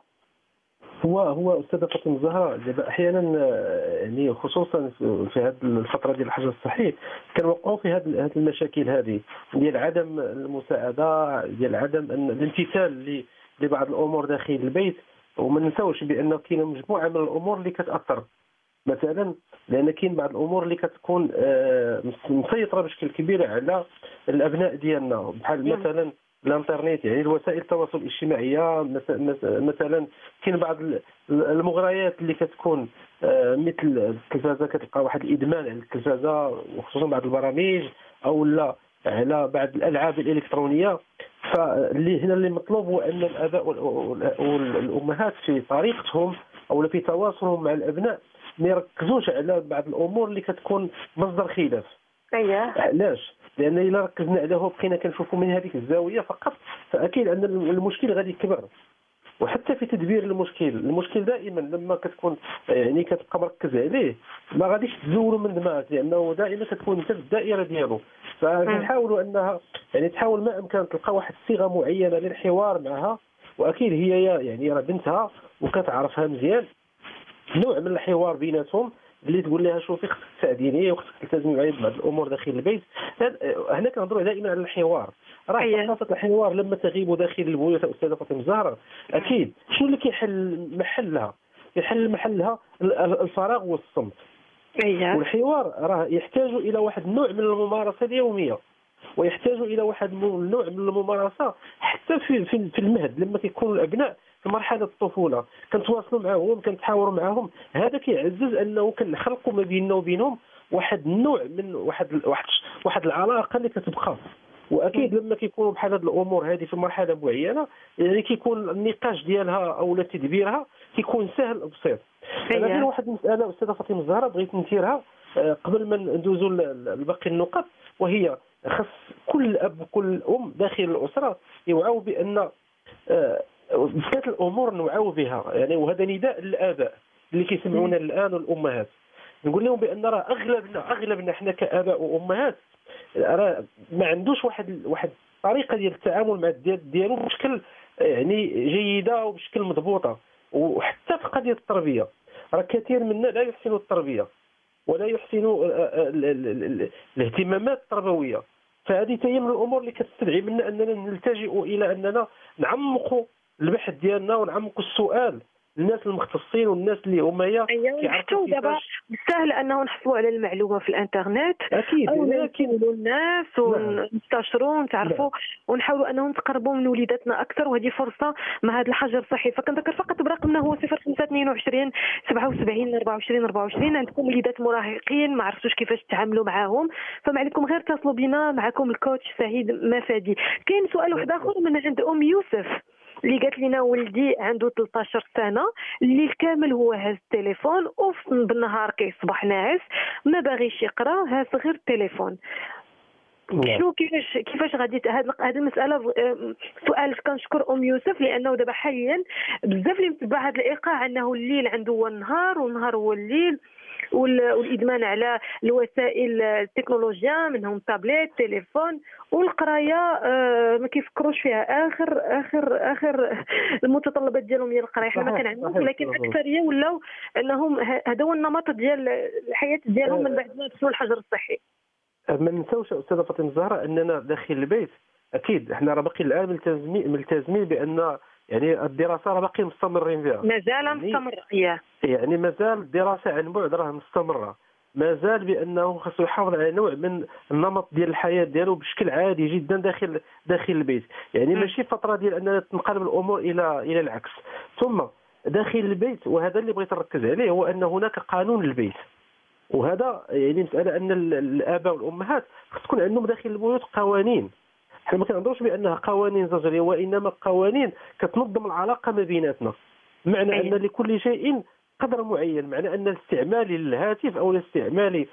هو هو استاذه فاطمه الزهراء دابا احيانا يعني خصوصا في هذه الفتره ديال الحجر الصحي كنوقعوا في هذه المشاكل هذه ديال عدم المساعده، ديال عدم الامتثال لبعض الامور داخل البيت. وما ننساوش بان كاينه مجموعه من الامور اللي كتاثر، مثلا لان كاين بعض الامور اللي كتكون مسيطره بشكل كبير على الابناء ديالنا، بحال مثلا الانترنت، يعني الوسائل التواصل الاجتماعيه. مثلا كاين بعض المغريات اللي كتكون مثل التلفازه، كتلقى واحد الادمان على التلفازه وخصوصا بعض البرامج او لا على بعض الالعاب الالكترونيه. فاللي هنا اللي مطلوب هو ان الاباء والامهات في طريقتهم او في تواصلهم مع الابناء ما يركزوش على بعض الامور اللي كتكون مصدر خلاف. اييه. علاش؟ لان الا ركزنا عليه وبقينا كنشوفوا من هذيك الزاويه فقط، فاكيد ان المشكل غادي يكبر. وحتى في تدبير المشكل، المشكل دائما لما كتكون يعني كتبقى مركز عليه ما غاديش تزولوا من دماغك، لانه دائما كتكون انت في الدائره ديالو. فنحاولوا انها يعني تحاول ما امكن تلقى واحد الصيغه معينه للحوار معها، واكيد هي يعني راه بنتها وكتعرفها مزيان، نوع من الحوار بيناتهم اللي تقول لها شوفي خصك تساعديني وخصك تلتزمي معايا ببعض الامور داخل البيت. هنا كنهضروا دائما على الحوار. راه ثقافه الحوار لما تغيب داخل البيوت استاذه فاطمه الزهراء، اكيد شنو اللي كيحل محلها؟ يحل محلها الفراغ والصمت. اييه. والحوار راه يحتاج الى واحد النوع من الممارسه اليوميه، ويحتاج الى واحد النوع من الممارسه حتى في في المهد لما كيكونوا الابناء في مرحله الطفوله، كنتواصلوا معهم كنتحاوروا معهم. هذا كيعزز انه كنخلقوا ما بيننا وبينهم واحد النوع من واحد واحد واحد العلاقه اللي كتبقى. واكيد لما كيكونوا بحال هذه الامور هذه في مرحله معينه يعني كيكون النقاش ديالها او تدبيرها كيكون سهل وبسيط. انا غير واحد المساله استاذه فاطمه الزهراء بغيت نثيرها قبل ما ندوزوا لباقي النقط، وهي خص كل اب وكل ام داخل الاسره يوعوا بان بزاف الامور نوعوا بها، يعني وهذا نداء للاباء اللي كيسمعونا الان والامهات. نقول لهم بان راه اغلبنا اغلبنا احنا كاباء وامهات راه ما عندوش واحد واحد الطريقه ديال التعامل مع الذات ديالو بشكل يعني جيده وبشكل مضبوطه. وحتى في قضيه التربيه راه كثير منا لا يحسنوا التربيه ولا يحسنوا الاهتمامات التربويه. فهذه هي من الامور اللي كتستدعي منا اننا نلتجئ الى اننا نعمقوا البحث ديالنا ونعمقوا السؤال الناس المختصين والناس اللي هما كيعرفوا دابا سهل انه نحصلوا على المعلومه في الانترنت. اكيد ولكن الناس ونستشروا ونتعرفوا ونحاولوا انه نتقربوا من وليداتنا اكثر، وهذه فرصه مع هذا الحجر الصحي. فكنذكر فقط برقمنا هو صفر خمسة اثنين وعشرين سبعة وسبعين أربعة وعشرين أربعة وعشرين. عندكم وليدات مراهقين ما عرفتوش كيفاش تتعاملوا معاهم، فما عليكم غير اتصلوا بنا، معكم الكوتش سعيد مفادي. كاين سؤال واحد اخر من عند ام يوسف اللي قالت لنا ولدي عنده ثلاثة عشر سنه، الليل كامل هو هاز التليفون وفي بالنهار كيصبح ناعس ما باغيش يقرا، هاز غير التليفون. شنو كيفاش كيفاش غادي هذه المساله؟ سؤال كنشكر ام يوسف لانه دابا حاليا بزاف اللي متبع هذا الايقاع انه الليل عنده هو النهار والنهار هو الليل، والادمان على الوسائل التكنولوجيا منهم تابلت تليفون، والقرايه ما كيفكروش فيها. اخر اخر اخر المتطلبات ديالهم هي القرايه. حنا ما كنعلموش، ولكن اكثريه ولاو انهم هذا هو النمط ديال الحياه ديالهم من بعد ما دخلوا الحجر الصحي. ما ننساوش استاذه فاطمه الزهراء اننا داخل البيت اكيد احنا راه باقي الان ملتزمين ملتزمين بان يعني الدراسه راه باقي مستمرين فيها مازال يعني مستمر. اييه يعني مازال الدراسه عن بعد راه مستمره، مازال بانه خاصو يحافظ على نوع من النمط ديال الحياه ديالو بشكل عادي جدا داخل داخل البيت. يعني ماشي فتره ديال اننا تنقلب الامور الى الى العكس. ثم داخل البيت، وهذا اللي بغيت نركز عليه، هو ان هناك قانون للبيت، وهذا يعني مساله ان الاباء والامهات خص تكون عندهم داخل البيوت قوانين. حنا ما كنهضروش بانها قوانين زجريه، وانما قوانين كتنظم العلاقه ما بيناتنا. معنى ان لكل شيء قدر معين، معنى ان الاستعمال للهاتف او الاستعمال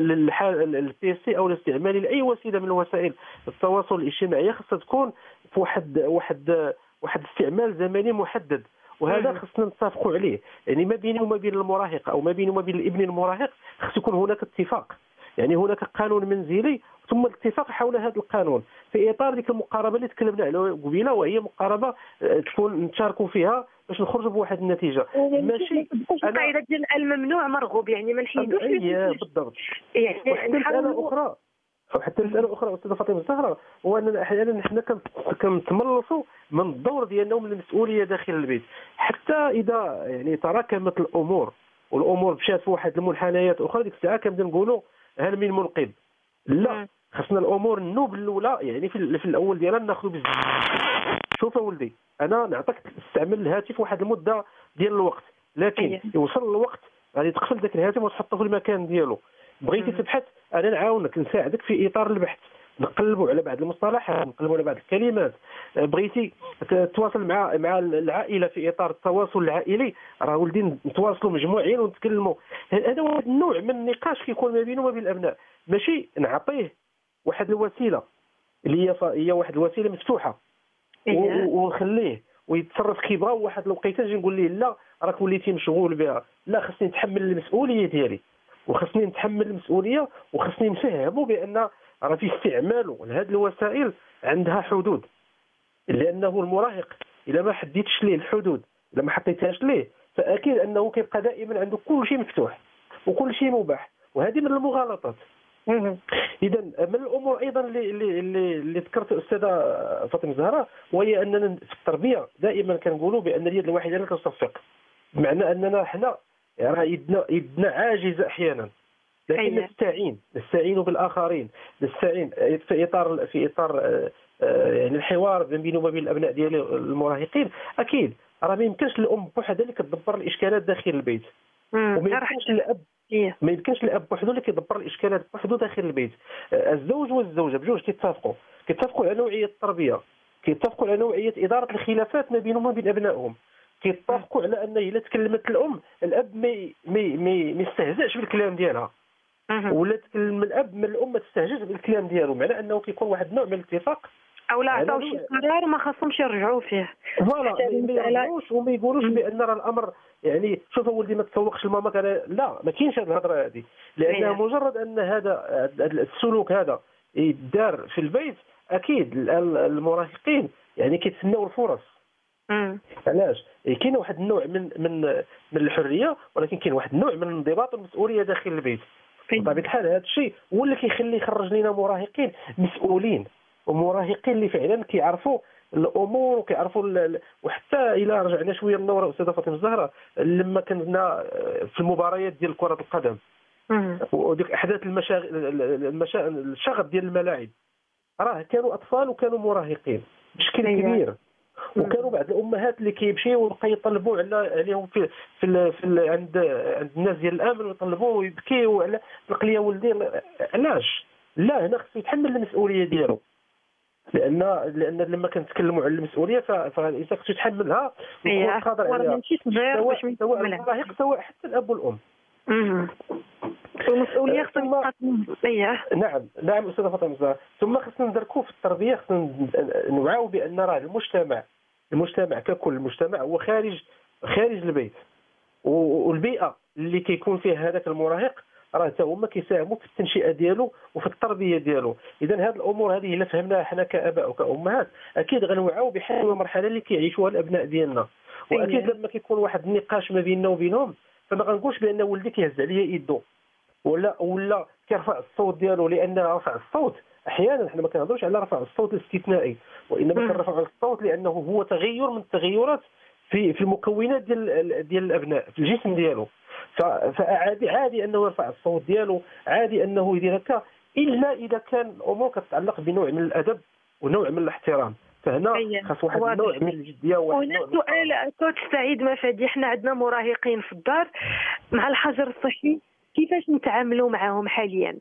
للبيسي او الاستعمال لاي وسيله من وسائل التواصل الاجتماعي خصها تكون في واحد واحد واحد استعمال زمني محدد، وهذا خصنا نتفقوا عليه. يعني ما بيني وما بين المراهق او ما بيني وما بين الابن المراهق خص يكون هناك اتفاق، يعني هناك قانون منزلي ثم الاتفاق حول هذا القانون في اطار ديك المقاربه اللي تكلمنا عليها قبيله، وهي مقاربه تكون نتشاركوا فيها باش نخرجوا بواحد النتيجه. ماشي القاعده ديال الممنوع مرغوب، يعني ما نحيدوش بالضبط. يعني وحتى مساله اخرى او حتى مساله اخرى استاذه فاطمه الزهراء، هو اننا احيانا حنا كنتملصوا من الدور ديالنا ومن المسؤوليه داخل البيت، حتى اذا يعني تراكمت الامور والامور مشات في واحد المنحنيات اخرى، ديك الساعه كنبدا نقولوا هل من منقذ؟ لا، خصنا الامور النوب الاولى يعني في, في الاول ديالها ناخذ بزاف. شوف ولدي، انا نعطيك تستعمل الهاتف واحد المده ديال الوقت، لكن أيه. يوصل الوقت غادي تقفل ذاك الهاتف وتحطه في المكان ديالو. بغيتي تبحث انا نعاونك نساعدك في اطار البحث، نقلبوا على بعض المصطلحات، نقلبوا على بعض الكلمات. بغيتي تتواصل مع مع العائله في اطار التواصل العائلي، راه ولدي نتواصلوا مجموعين ونتكلموا. هذا واحد النوع من النقاش كيكون ما بينه وما بين الابناء، ماشي نعطيه واحد الوسيله اللي هي هي واحد الوسيله مفتوحه إيه. ونخليه ويتصرف كيبغى، وواحد الوقيته نجي نقول ليه لا راك وليتي مشغول بها. لا، خصني نتحمل المسؤوليه ديالي، وخصني نتحمل المسؤوليه، وخصني نفهمه بان راه في استعماله لهذه الوسائل عندها حدود. لانه المراهق اذا ما حديتش ليه الحدود، اذا ما حطيتهاش ليه، فاكيد انه كيبقى دائما عنده كل شيء مفتوح وكل شيء مباح، وهذه من المغالطات. اذا من الامور ايضا اللي اللي اللي ذكرت الاستاذه فاطمه الزهراء، وهي اننا في التربيه دائما كنقولوا بان اليد الواحده لا تصفق، بمعنى اننا حنا راه يدنا يدنا عاجزه احيانا، لكن نستعين نستعين بالاخرين، نستعين في اطار في اطار يعني الحوار بين وما بين الابناء ديال المراهقين. اكيد راه ما يمكنش الام بوحدها اللي كتدبر الاشكالات داخل البيت، وما يمكنش الاب ما يمكنش الاب بوحدو اللي كيدبر الاشكالات بوحدو داخل البيت. الزوج والزوجه بجوج كيتفقوا كيتفقوا على نوعيه التربيه، كيتفقوا على نوعيه اداره الخلافات ما بينهم وبين ابنائهم، كيتفقوا على ان الا تكلمت الام الاب ما ما ما يستهزئش بالكلام ديالها، ولا تكلم الاب من الام ما تستهزئش بالكلام ديالو، معنى انه كيكون واحد النوع من الاتفاق. او لا عطاو شي قرار ما خاصهمش يرجعوا فيه، فوالا ما يرجعوش وما يقولوش بان راه الامر يعني شوف ولدي ما تسوقش لماما كان. لا، ما كاينش هذه الهضره هذه، لانها مجرد ان هذا السلوك هذا يدار في البيت، اكيد المراهقين يعني كيتسناو الفرص. علاش؟ كاين واحد النوع من من من الحريه، ولكن كاين واحد النوع من الانضباط والمسؤوليه داخل البيت. بطبيعه الحال هذا الشيء هو اللي كيخلي يخرج لنا مراهقين مسؤولين، ومراهقين اللي فعلا كيعرفوا الامور وكيعرفوا. وحتى الى رجعنا شويه للورا استاذه فاطمه الزهراء، لما كنا في المباريات ديال كره القدم وديك احداث المشاغل المشا... الشغب ديال الملاعب، راه كانوا اطفال وكانوا مراهقين بشكل كبير، وكانوا بعض الامهات اللي كيمشيو ويبقى يطلبوا على عليهم في في, ال... في ال... عند عند الناس ديال الامن، ويطلبوا ويبكيوا على القليه ولدي. علاش؟ لا، هنا خصو يتحمل المسؤوليه ديالو، لان لان لما كنتكلموا على المسؤوليه فالانسان خصو يتحملها ويكون قادر عليها، سواء سواء المراهق سواء حتى الاب والام. المسؤوليه خصنا اييه نعم نعم استاذه فاطمه. ثم خصنا ندركوا في التربيه، خصنا نوعوا بان راه المجتمع المجتمع ككل، المجتمع هو خارج خارج البيت، والبيئه اللي كيكون فيها هذاك المراهق راه حتى هما كيساهموا في التنشئه ديالو وفي التربيه ديالو. اذا هذه الامور هذه الا فهمناها حنا كاباء وكامهات، اكيد غنوعوا بحال المرحله اللي كيعيشوها الابناء ديالنا. واكيد لما كيكون واحد النقاش ما بيننا وبينهم، فما غنقولش بان ولدي كيهز عليا يدو ولا ولا كيرفع الصوت ديالو لان رفع الصوت، احيانا احنا ما كنهضروش على رفع الصوت الاستثنائي، وانما كنرفعوا على الصوت لانه هو تغير من التغيرات في في المكونات ديال ديال الابناء في الجسم ديالو. فعادي عادي انه يرفع الصوت ديالو، عادي انه يدير هكا، الا اذا كان الامور كتتعلق بنوع من الادب ونوع من الاحترام. فهنا خاص واحد النوع من الجديه وواحد النوع من سؤال كوتش سعيد مفادي، حنا عندنا مراهقين في الدار مع الحجر الصحي، كيفاش نتعاملوا معهم حاليا؟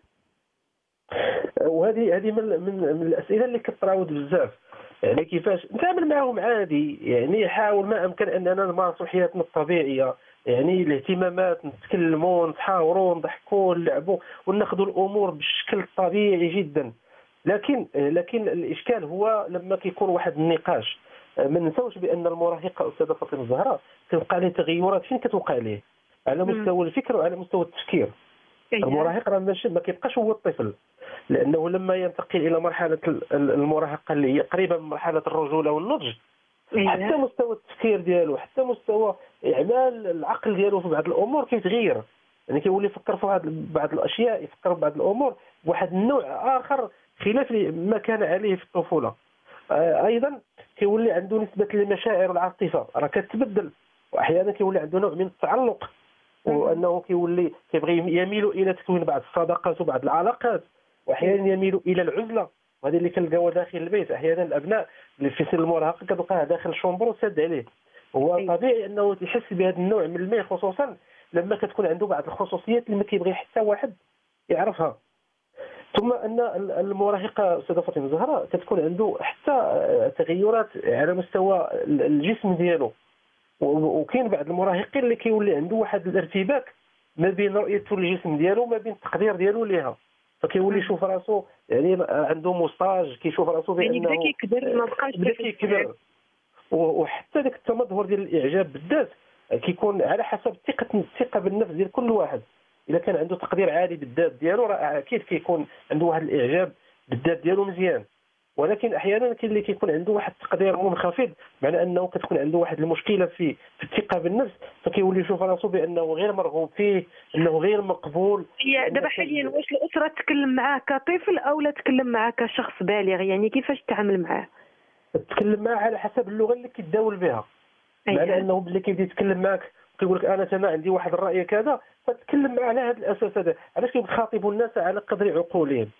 وهذه هذه من, من من الاسئله اللي كتراود بزاف. يعني كيفاش نتعامل معهم؟ عادي، يعني حاول ما امكن اننا نمارسوا حياتنا الطبيعيه، يعني الاهتمامات، نتكلموا نتحاوروا نضحكوا نلعبوا وناخذوا الامور بالشكل الطبيعي جدا. لكن لكن الاشكال هو لما كيكون واحد النقاش. ما ننساوش بان المراهقه استاذه فاطمه الزهراء كتوقع ليه تغيرات. فين كتوقع ليه؟ على مستوى الفكر وعلى مستوى التفكير. المراهق راه ماشي ما كيبقاش هو الطفل، لانه لما ينتقل الى مرحله المراهقه اللي هي قريبه من مرحله الرجوله والنضج، حتى مستوى التفكير ديالو، حتى مستوى اعمال العقل ديالو في بعض الامور كيتغير. يعني كيولي يفكر في بعض الاشياء، يفكر في بعض الامور بواحد النوع اخر خلاف ما كان عليه في الطفوله. ايضا كيولي عنده نسبه المشاعر والعاطفه راه كتبدل، واحيانا كيولي عنده نوع من التعلق، وانه كيولي كيبغي يميل الى تكوين بعض الصداقات وبعض العلاقات، واحيانا يميل الى العزله، وهذه اللي كنلقاوها داخل البيت. احيانا الابناء اللي في سن المراهقه كتلقاه داخل الشومبر وساد عليه. هو طبيعي انه يحس بهذا النوع من الميل، خصوصا لما كتكون عنده بعض الخصوصيات اللي ما كيبغي حتى واحد يعرفها. ثم ان المراهقه استاذه فاطمه الزهراء كتكون عنده حتى تغيرات على مستوى الجسم ديالو، وكاين بعض المراهقين اللي كيولي عنده واحد الارتباك ما بين رؤيته للجسم ديالو وما بين التقدير ديالو ليها، فكيولي يشوف راسو يعني عنده موستاج، كيشوف راسو بانه يعني بدا كيكبر ما بقاش بدا كيكبر. وحتى داك التمظهر ديال الاعجاب بالذات كيكون على حسب ثقه الثقه بالنفس ديال كل واحد. اذا كان عنده تقدير عالي بالذات ديالو راه اكيد كيكون عنده واحد الاعجاب بالذات ديالو مزيان. ولكن احيانا كاين اللي كيكون عنده واحد التقدير منخفض، معنى انه كتكون عنده واحد المشكله في في الثقه بالنفس، فكيولي يشوف راسو بانه غير مرغوب فيه، انه غير مقبول. هي دابا حاليا واش الاسره تتكلم معاه كطفل او لا تتكلم معاه كشخص بالغ؟ يعني كيفاش تتعامل معاه؟ تتكلم معاه على حسب اللغه اللي كيتداول بها. معنى انه ملي كيبدا يتكلم معك كيقول لك انا انا عندي واحد الراي كذا، فتتكلم معاه على هذا الاساس هذا. علاش كيخاطبوا الناس على قدر عقولهم؟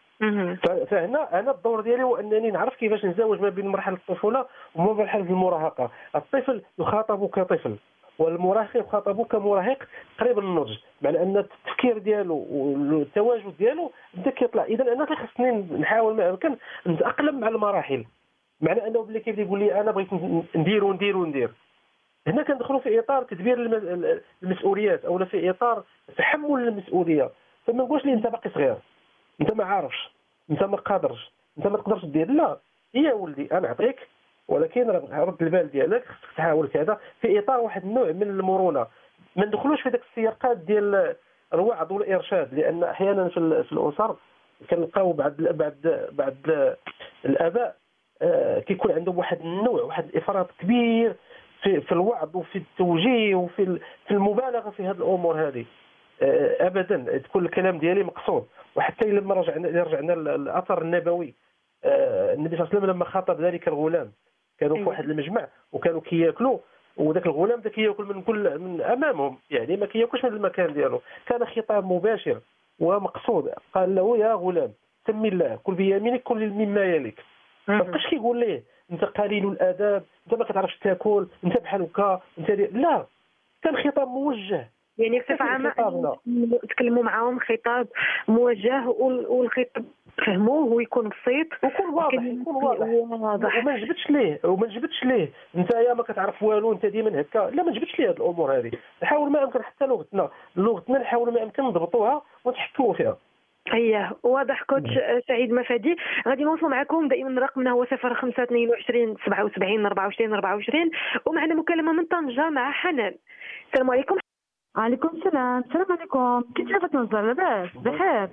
فهنا انا الدور ديالي هو انني نعرف كيفاش نزاوج ما بين مرحله الطفوله ومرحله المراهقه. الطفل يخاطب كطفل، والمراهق يخاطب كمراهق قريب للنضج، معنى ان التفكير ديالو والتواجد ديالو بدا كيطلع. اذا انا خصني نحاول ما امكن نتاقلم مع المراحل، معنى انه ملي كيبدا يقول لي انا بغيت ندير وندير وندير، هنا كندخلوا في اطار تدبير المسؤوليات او في اطار تحمل المسؤوليه. فما نقولش لي انت باقي صغير، انت ما عارفش، انت ما قادرش، انت ما تقدرش دير. لا، يا ولدي انا نعطيك، ولكن رد البال ديالك خصك تحاول كذا في اطار واحد النوع من المرونه. ما ندخلوش في داك السياقات ديال الوعظ والارشاد، لان احيانا في, في الاسر كنلقاو بعض بعض بعض الاباء آه كيكون عندهم واحد النوع واحد الافراط كبير في في الوعظ وفي التوجيه وفي في المبالغه في هذه الامور هذه. آه ابدا تكون الكلام ديالي مقصود. وحتى لما رجعنا رجعنا الاثر النبوي، آه النبي صلى الله عليه وسلم لما خاطب ذلك الغلام كانوا في واحد المجمع وكانوا كياكلوا، وذاك الغلام ده كياكل من كل من امامهم، يعني ما كياكلش من المكان ديالو، كان خطاب مباشر ومقصود. قال له يا غلام سم الله، كل بيمينك كل مما يليك. ما بقاش كيقول ليه انت قليل الاداب، انت ما كتعرفش تاكل، انت بحال هكا، انت لا، كان خطاب موجه. يعني بصفه عامه تكلموا معاهم خطاب موجه، والخطاب فهموه ويكون بسيط ويكون واضح، يكون واضح وما نجبدش ليه وما نجبدش ليه انت يا ما كتعرف والو، انت ديما هكا. لا، ما نجبدش ليه هذه الامور هذه. نحاول ما امكن حتى لغتنا لغتنا نحاول ما امكن نضبطوها ونتحكموا فيها. اييه واضح. كوتش سعيد مفادي، غادي نوصلوا معكم دائما رقمنا هو صفر خمسة اثنين وعشرين سبعة وسبعين أربعة وعشرين أربعة وعشرين، ومعنا مكالمه من طنجه مع حنان. السلام عليكم. وعليكم السلام. السلام عليكم. كيف حالك نزار؟ لاباس؟ بخير؟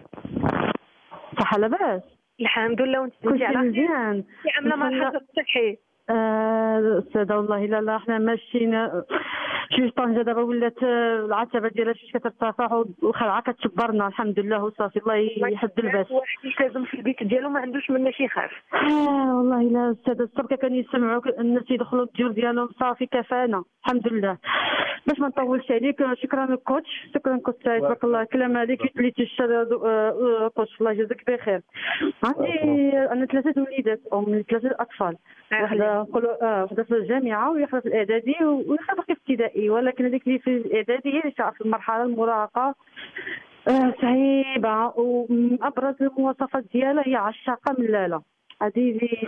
صحة لاباس؟ الحمد لله. وانت كلشي مزيان؟ عامله مع الحجر الصحي؟ آه استاذه والله لا لا احنا ماشيين شي طنجه دابا ولات العتبه ديالها شي كترتفع والخلعه كتشبرنا الحمد لله وصافي الله يحد الباس. واحد يلتزم في البيت ديالو ما عندوش منه شي خاف. اه والله لا استاذ السبكه كانوا يسمعوا الناس يدخلوا الديور ديالهم صافي كفانا الحمد لله. باش ما نطولش عليك شكرا الكوتش شكرا كوتش تبارك الله الكلام هذيك اللي تشهد كوتش الله يجازيك بخير. عندي انا ثلاثه وليدات ام ثلاثه اطفال وحده نقولوا اه وحده في الجامعه وواحده في الاعدادي وواحده في الابتدائي ولكن هذيك اللي في الاعدادي هي اللي في المرحله المراهقه آه صعيبه وابرز المواصفات ديالها هي عشاقه من لاله هذه اللي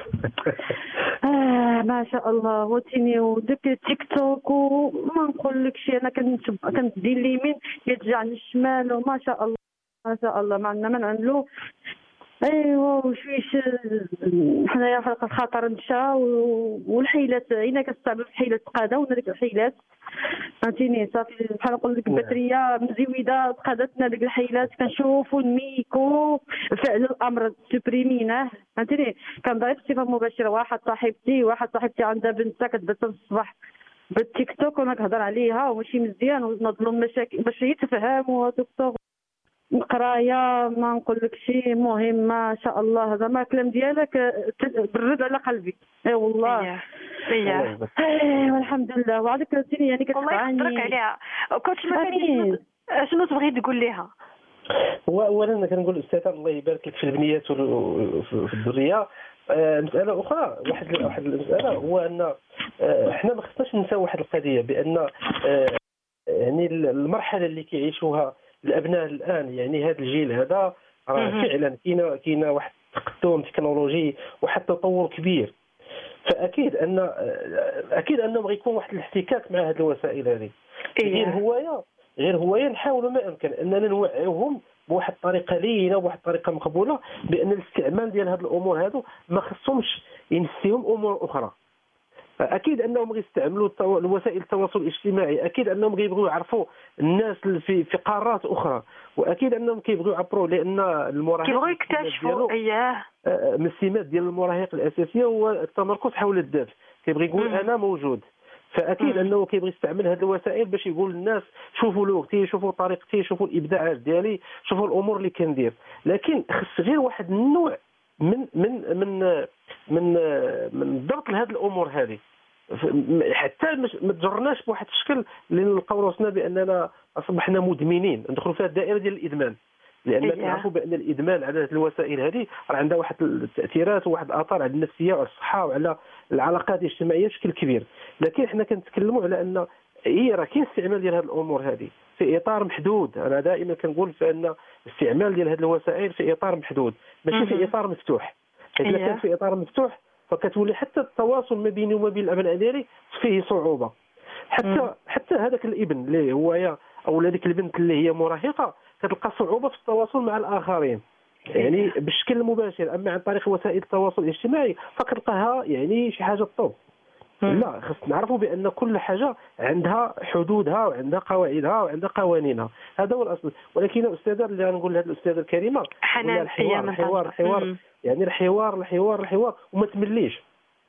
آه ما شاء الله وتيني وديك التيك توك وما نقول لك شي انا كندي اليمين يرجعني الشمال وما شاء الله ما شاء الله ما عندنا ما نعملوا. ايوا وشويش حنايا حلقه الخطر مشى والحيلات عينا كتستعمل في حيلات تقاده ونا ديك الحيلات فهمتيني صافي بحال نقول لك الباتريه مزويده تقادتنا ديك الحيلات كنشوفوا الميكو فعل الامر سوبريميناه فهمتيني كنضرب بصفه مباشره واحد صاحبتي واحد صاحبتي عندها بنتها كتبات الصباح بالتيك توك وانا كنهضر عليها وماشي مزيان ونظلم مشاكل باش هي تفهم ودكتور القرايه ما نقول لك شي مهم ما شاء الله هذا ما الكلام ديالك برد على قلبي اي والله اييه ايوا الحمد لله وعندك ثاني يعني كتعاني الله يقدرك عليها كنت مثلا شنو تبغي تقول لها؟ هو اولا كنقول استاذه الله يبارك لك في البنيات وفي الذريه. مساله اخرى واحد واحد المساله هو ان احنا ما خصناش ننساو واحد القضيه بان يعني المرحله اللي كيعيشوها الابناء الان يعني هذا الجيل هذا راه فعلا كاينه كاينه واحد التقدم تكنولوجي واحد التطور كبير فاكيد ان اكيد انهم غيكون واحد الاحتكاك مع هذه الوسائل هذه. غير هوايه غير هوايه نحاولوا ما امكن اننا نوعيهم بواحد الطريقه لينه وبواحد الطريقه مقبوله بان الاستعمال ديال هذه الامور هذو ما خصهمش ينسيهم امور اخرى. اكيد انهم غيستعملوا وسائل التواصل الاجتماعي اكيد انهم غيبغيو يعرفوا الناس في في قارات اخرى واكيد انهم كيبغيو يعبروا لان المراهق كيبغيو يكتشفوا اياه من السمات ديال المراهق الاساسيه هو التمركز حول الذات كيبغي يقول انا موجود فاكيد مم. انه كيبغي يستعمل هذه الوسائل باش يقول للناس شوفوا لوقتي شوفوا طريقتي شوفوا الابداعات ديالي شوفوا الامور اللي كندير لكن خص غير واحد النوع من من من من من ضبط لهذه الامور هذه حتى ما تجرناش بواحد الشكل اللي نلقاو راسنا باننا اصبحنا مدمنين ندخلوا فيها الدائره ديال الادمان لان نعرفوا بان الادمان على هذه الوسائل هذه راه عندها واحد التاثيرات وواحد الاثار على النفسيه وعلى الصحه وعلى العلاقات الاجتماعيه بشكل كبير لكن حنا كنتكلموا على ان هي راه كاين استعمال ديال هذه الامور هذه في اطار محدود. انا دائما كنقول بان الاستعمال ديال هذه الوسائل في اطار محدود ماشي في اطار مفتوح. اذا كان في اطار مفتوح فكتولي حتى التواصل ما بيني وما بين الابناء ديالي فيه صعوبه حتى مم. حتى هذاك الابن اللي هو او هذيك البنت اللي هي مراهقه كتلقى صعوبه في التواصل مع الاخرين يعني بالشكل المباشر اما عن طريق وسائل التواصل الاجتماعي فكتلقاها يعني شي حاجه طوب. لا خصنا نعرفوا بان كل حاجه عندها حدودها وعندها قواعدها وعندها قوانينها هذا هو الاصل. ولكن الاستاذه اللي غنقول لهذه الاستاذه الكريمه حنان الحوار الحوار الحوار يعني الحوار الحوار الحوار وما تمليش.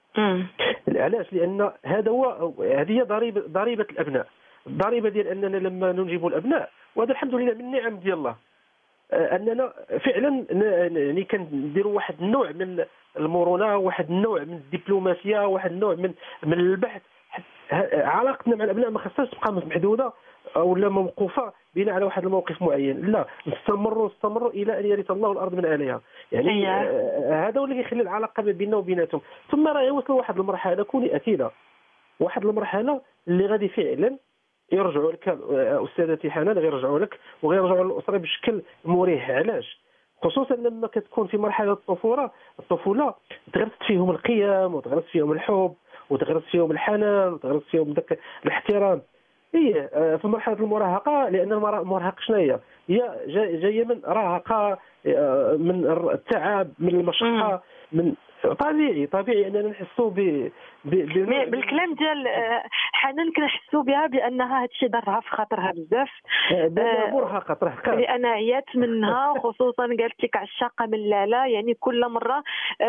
علاش؟ لان هذا هو هذه هي ضريبه ضريبه الابناء الضريبه ديال اننا لما ننجب الابناء وهذا الحمد لله من نعم ديال الله اننا فعلا يعني كنديروا واحد النوع من المرونه واحد النوع من الدبلوماسيه واحد النوع من من البحث. علاقتنا مع الابناء ما خصهاش تبقى محدوده ولا موقوفه بناء على واحد الموقف معين لا نستمروا نستمروا الى ان يرث الله الارض من اهلها يعني هذا هو اللي كيخلي العلاقه ما بيننا وبيناتهم. ثم راه يوصلوا واحد المرحله كوني اكيده واحد المرحله اللي غادي فعلا يرجعوا لك استاذتي حنان غيرجعوا لك وغيرجعوا للاسره بشكل مريح. علاش؟ خصوصا لما كتكون في مرحله الطفوله الطفوله تغرست فيهم القيم وتغرست فيهم الحب وتغرست فيهم الحنان وتغرست فيهم ذاك الاحترام. هي في مرحله المراهقه لان المراهقه شنو هي؟ هي جايه من راهقه من التعب من المشقه من طبيعي طبيعي اننا نحسوا ب بالكلام ديال حنان كنحسوا بها بانها هادشي ضرها في خاطرها بزاف، مرهقه طرحقات لان عيات منها، خصوصا قالت لك عشاقه من لالا، يعني كل مره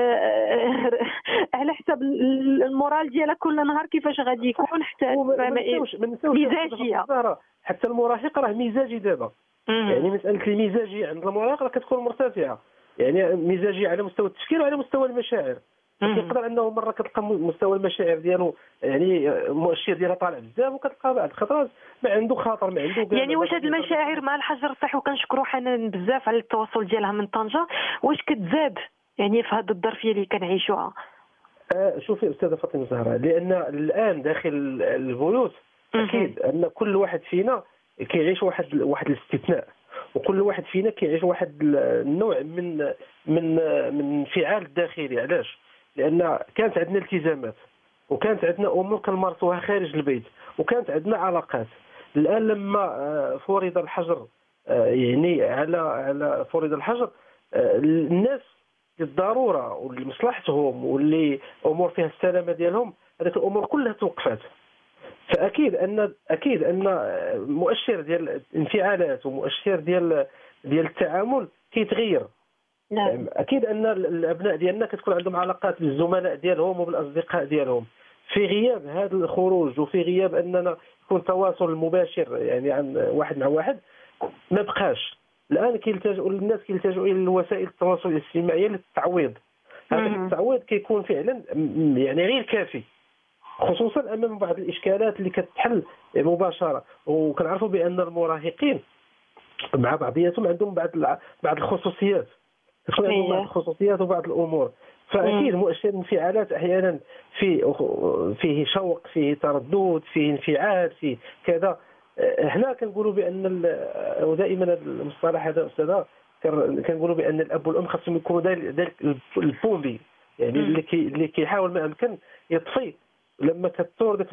على حساب المورال ديالها كل نهار كيفاش غادي يكون حتى مزاجيه. حتى المراهق راه مزاجي دابا، يعني مساله المزاجيه عند المراهق راه كتكون مرتفعه، يعني مزاجي على مستوى التفكير وعلى مستوى المشاعر. كيقدر انه مره كتلقى مستوى المشاعر ديالو يعني المؤشر ديالها طالع بزاف، وكتلقى بعض الخطرات ما عنده خاطر ما عنده. يعني واش هاد المشاعر مع الحجر الصحي، وكنشكروا حنان بزاف على التواصل ديالها من طنجه، واش كتزاد يعني في هذه الظرفيه اللي كنعيشوها؟ آه شوفي استاذه فاطمه الزهراء، لان الان داخل البيوت اكيد ان كل واحد فينا كيعيش واحد واحد الاستثناء، وكل واحد فينا كيعيش واحد النوع من من من الانفعال الداخلي. علاش؟ لان كانت عندنا التزامات، وكانت عندنا امور كنمارسوها خارج البيت، وكانت عندنا علاقات. الان لما فرض الحجر، يعني على على فرض الحجر، الناس للضروره ولمصلحتهم واللي امور فيها السلامه ديالهم، هذيك الامور كلها توقفات. فاكيد ان اكيد ان مؤشر ديال الانفعالات ومؤشر ديال ديال التعامل كيتغير. نعم. اكيد ان الابناء ديالنا كتكون عندهم علاقات بالزملاء ديالهم وبالاصدقاء ديالهم، في غياب هذا الخروج وفي غياب اننا يكون تواصل مباشر يعني عن واحد مع واحد ما بقاش. الان كيلتجئوا الناس كيلتجئوا الى وسائل التواصل الاجتماعي للتعويض. هذا التعويض كيكون فعلا يعني غير كافي، خصوصا امام بعض الاشكالات اللي كتحل مباشره. وكنعرفوا بان المراهقين مع بعضياتهم عندهم بعض بعض الخصوصيات، كتكون عندهم بعض الخصوصيات وبعض الامور. فاكيد مؤشر الانفعالات احيانا في فيه شوق، فيه تردد، فيه انفعال، فيه كذا. هنا كنقولوا بان ودائما المصطلح هذا استاذه كنقولوا بان الاب والام خاصهم يكونوا ذلك البومبي، يعني اللي كي اللي كيحاول ما امكن يطفي لما كتثور ديك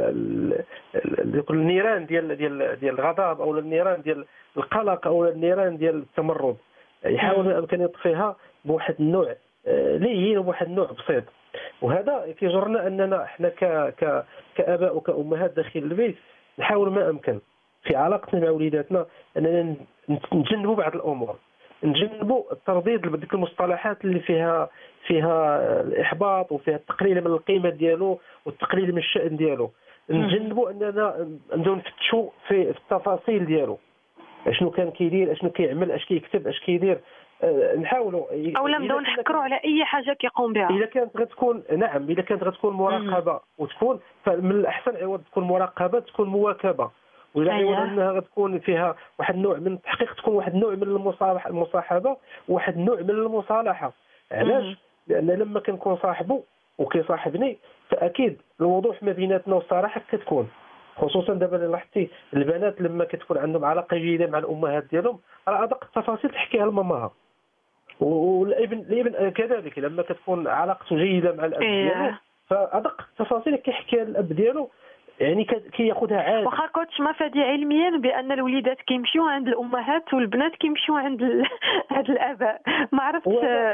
النيران ديال ديال ديال الغضب او النيران ديال القلق او النيران ديال التمرد، يحاول ما امكن يطفيها بواحد النوع لين وبواحد النوع بسيط. وهذا كيجرنا اننا احنا ك ك كاباء وكامهات داخل البيت نحاول ما امكن في علاقتنا مع وليداتنا اننا نتجنبوا بعض الامور، نجنبوا الترديد بديك المصطلحات اللي فيها فيها الاحباط وفيها التقليل من القيمه ديالو والتقليل من الشأن ديالو. نجنبوا اننا نبداو نفتشوا في التفاصيل ديالو، اشنو كان كيدير، اشنو كيعمل، اش كيكتب، اش كيدير. أه نحاولوا اولا نبداو نحكروا على اي حاجه كيقوم بها. اذا كانت غتكون نعم اذا كانت غتكون مراقبه وتكون، فمن الاحسن عوض تكون مراقبه تكون مواكبه، وإذا عوض انها غتكون فيها واحد النوع من التحقيق تكون واحد النوع من المصالحه المصاحبه وواحد النوع من المصالحه. علاش؟ لان لما كنكون صاحبه وكيصاحبني فاكيد الوضوح ما بيناتنا والصراحه كتكون، خصوصا دابا اللي لاحظتي البنات لما كتكون عندهم علاقه جيده مع الامهات ديالهم راه ادق التفاصيل تحكيها لمامها، والابن الابن كذلك لما كتكون علاقته جيده مع الاب ديالو فادق التفاصيل كيحكيها الاب ديالو، يعني كياخذها عادي. واخا كنتش ما فادي علميا بان الوليدات كيمشيو عند الامهات والبنات كيمشيو عند ال... هاد الاباء، ما عرفتش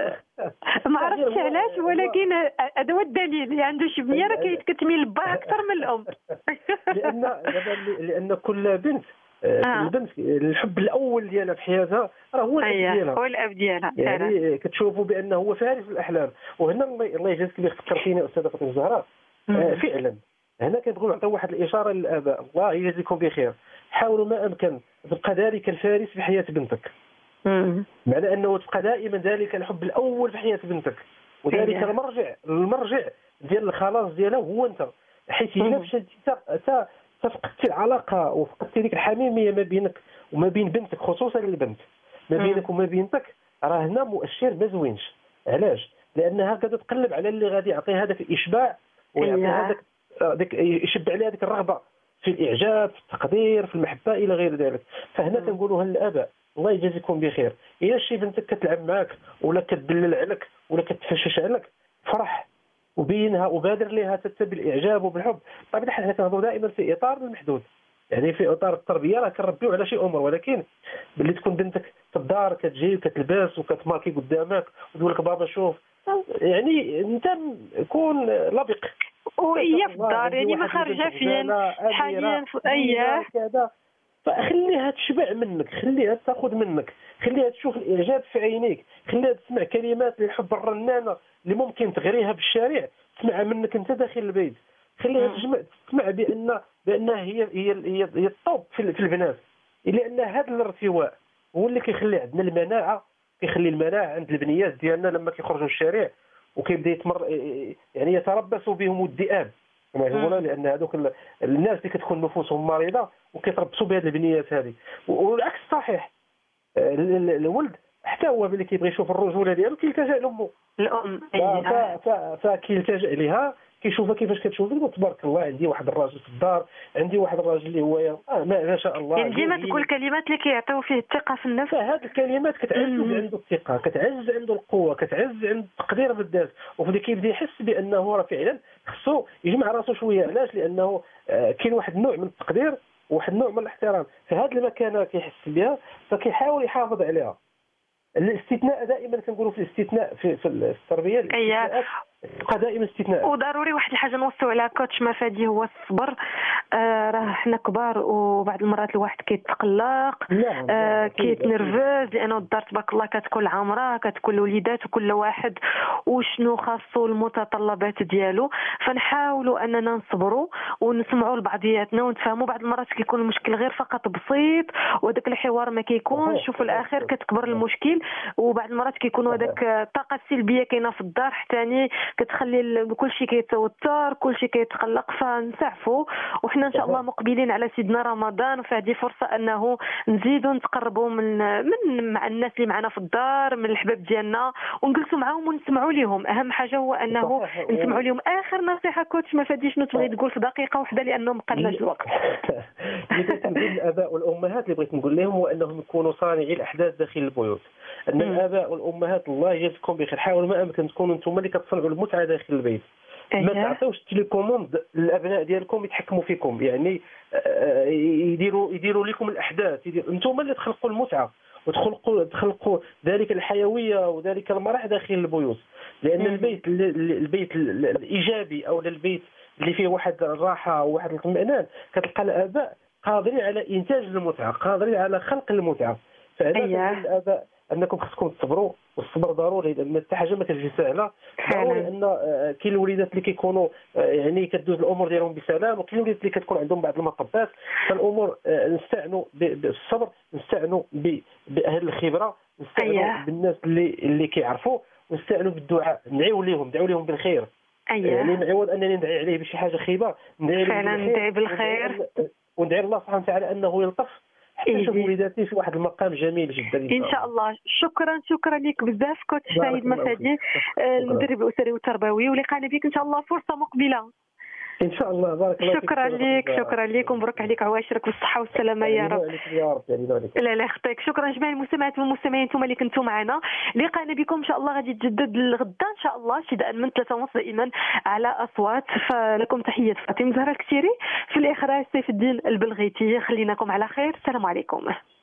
ما عرفتش علاش، ولكن هذا هو الدليل اللي عنده شي بنيه راه كتميل لباها اكثر من الام. لان لان كل بنت آه. البنت الحب الاول ديالها في حياتها راه هو الاب ديالها، هو الاب ديالها يعني كتشوفوا بانه هو فارس الاحلام. وهنا الله يجازيك اللي فكرتيني استاذه فاطمه الزهراء، آه فعلا هنا كنبغيو نعطيو واحد الاشاره للاباء، الله يجازيكم بخير، حاولوا ما امكن تبقى ذلك الفارس في حياه بنتك، معنى انه تبقى دائما ذلك الحب الاول في حياه بنتك، وذلك المرجع المرجع ديال الخلاص ديالها هو انت، حيت الا مشيتي حتى فقدتي العلاقه وفقدتي ديك الحميميه ما بينك وما بين بنتك، خصوصا البنت ما بينك وما بينتك، راه هنا مؤشر ما زوينش. علاش؟ لانها قاعده تقلب على اللي غادي يعطيها هذاك الاشباع ويعطيها هذاك ديك يشبع عليها هذيك الرغبه في الاعجاب في التقدير في المحبه الى غير ذلك. فهنا كنقولوا للاباء الله يجازيكم بخير، الا شي بنتك كتلعب معك ولا كتدلل عليك ولا كتفشش عليك فرح وبينها وبادر لها حتى بالاعجاب وبالحب. طبعا حنا كنهضروا دائما في اطار المحدود، يعني في اطار التربيه راه كنربيو على شي امور، ولكن باللي تكون بنتك في الدار كتجي وكتلبس وكتماكي قدامك وتقول لك بابا شوف يعني انت كون لبق وهي في الدار يعني ما خارجه فين حاليا في اياه كذا، فخليها تشبع منك، خليها تاخذ منك، خليها تشوف الاعجاب في عينيك، خليها تسمع كلمات الحب الرنانه اللي ممكن تغريها بالشارع تسمعها منك انت داخل البيت، خليها تسمع تسمع بان بانها هي هي هي, هي الطوب في البنات، لان هذا الارتواء هو اللي كيخلي عندنا المناعه، كيخلي المناعه عند البنيات ديالنا لما كيخرجوا الشارع وكيبدا يتمر يعني يتربصوا بهم الذئاب معلومه، لان هذوك الناس اللي كتكون نفوسهم مريضه وكيتربصوا بهذه البنيات هذه. والعكس صحيح، الولد حتى هو ملي كيبغي يشوف الرجوله ديالو كيلتجا لامه الام، فكيلتجا ليها كيشوفها كيفاش كتشوف، يقول تبارك الله عندي واحد الراجل في الدار، عندي واحد الراجل اللي هو آه ما شاء الله. يعني ديما تقول الكلمات اللي كيعطيو فيه الثقه في النفس، فهاد الكلمات كتعزز عنده الثقه، كتعزز عنده القوه، كتعزز عنده التقدير بالذات، وفدي كيبدا يحس بانه راه فعلا خصو يجمع راسو شويه. علاش؟ لانه آه كاين واحد النوع من التقدير وواحد النوع من الاحترام في هذه المكانه كيحس بها، فكيحاول يحافظ عليها. الاستثناء دائما كنقولوا في الاستثناء في, في التربيه الاستثناءات تبقى دائما استثناء. وضروري واحد الحاجه نوصيو عليها كوتش مفادي هو الصبر. آه راه حنا كبار وبعض المرات الواحد كيتقلق، آه كيتنرفز لانه الدار تبارك الله كتكون عامره، كتكون الوليدات وكل واحد وشنو خاصو المتطلبات ديالو، فنحاولوا اننا نصبروا ونسمعوا لبعضياتنا ونتفاهموا. بعض المرات كيكون المشكل غير فقط بسيط وهذاك الحوار ما كيكونش، وفي الاخر كتكبر المشكل، وبعض المرات كيكون هذاك الطاقه السلبيه كاينه في الدار حتى كتخلي كل شيء كيتوتر، كل شيء كيتقلق. فنسعفوا وحنا ان شاء الله مقبلين على سيدنا رمضان، فهذه فرصه انه نزيدوا نتقربوا من من مع الناس اللي معنا في الدار، من الحباب ديالنا، ونجلسوا معاهم ونسمعوا لهم. اهم حاجه هو انه نسمعوا لهم. اخر نصيحه كوتش ما فاديش شنو تبغي تقول في دقيقه واحده لانه ما قلناش الوقت. اللي كنقول الاباء والامهات اللي بغيت نقول لهم هو انهم يكونوا صانعي الاحداث داخل البيوت، ان الاباء والامهات الله يجزيكم بخير حاولوا ما امكن تكونوا انتم اللي كتصنعوا المتعه داخل البيت. ما تعطيوش التليكوموند للابناء ديالكم يتحكموا فيكم، يعني يديروا يديروا لكم الاحداث، انتم اللي تخلقوا المتعه وتخلقوا تخلقوا ذلك الحيويه وذلك المرح داخل البيوت. لان البيت البيت الايجابي او البيت اللي فيه واحد الراحه وواحد الاطمئنان كتلقى الاباء قادرين على انتاج المتعه، قادرين على خلق المتعه. فهذا الاباء انكم خصكم تصبروا، والصبر ضروري لان حتى حاجه ما كتجي سهله. ضروري ان كاين الوليدات اللي كيكونوا يعني كدوز الامور ديالهم بسلام، وكاين الوليدات اللي كتكون عندهم بعض المطبات. فالامور نستعنوا بالصبر، نستعنوا باهل الخبره، نستعنوا بالناس اللي اللي كيعرفوا، ونستعنوا بالدعاء، ندعيو لهم ندعيو لهم بالخير. أيه. يعني معود انني ندعي عليه بشي حاجه خيبه، ندعي فعلا ندعي بالخير، وندعي الله سبحانه وتعالى انه يلطف حتى نشوف وليداتي في واحد المقام جميل جدا ان شاء الله. شكرا شكرا لك بزاف كوتش سعيد مفادي، المدرب الاسري والتربوي، ولقانا بك ان شاء الله فرصه مقبله ان شاء الله. بارك الله فيك. شكرا لك شكرا لك ومبروك عليك عواشرك بالصحه والسلامه يا رب. يا رب لا لا يخطيك. شكرا جميع المستمعات والمستمعين انتم اللي كنتوا معنا، لقانا بكم ان شاء الله غادي تجدد الغدا ان شاء الله ابتداء من ثلاثة ونص دائما على اصوات. فلكم تحيه فاطمه زهره الكسيري، في الاخراج سيف الدين البلغيتي. خليناكم على خير، السلام عليكم.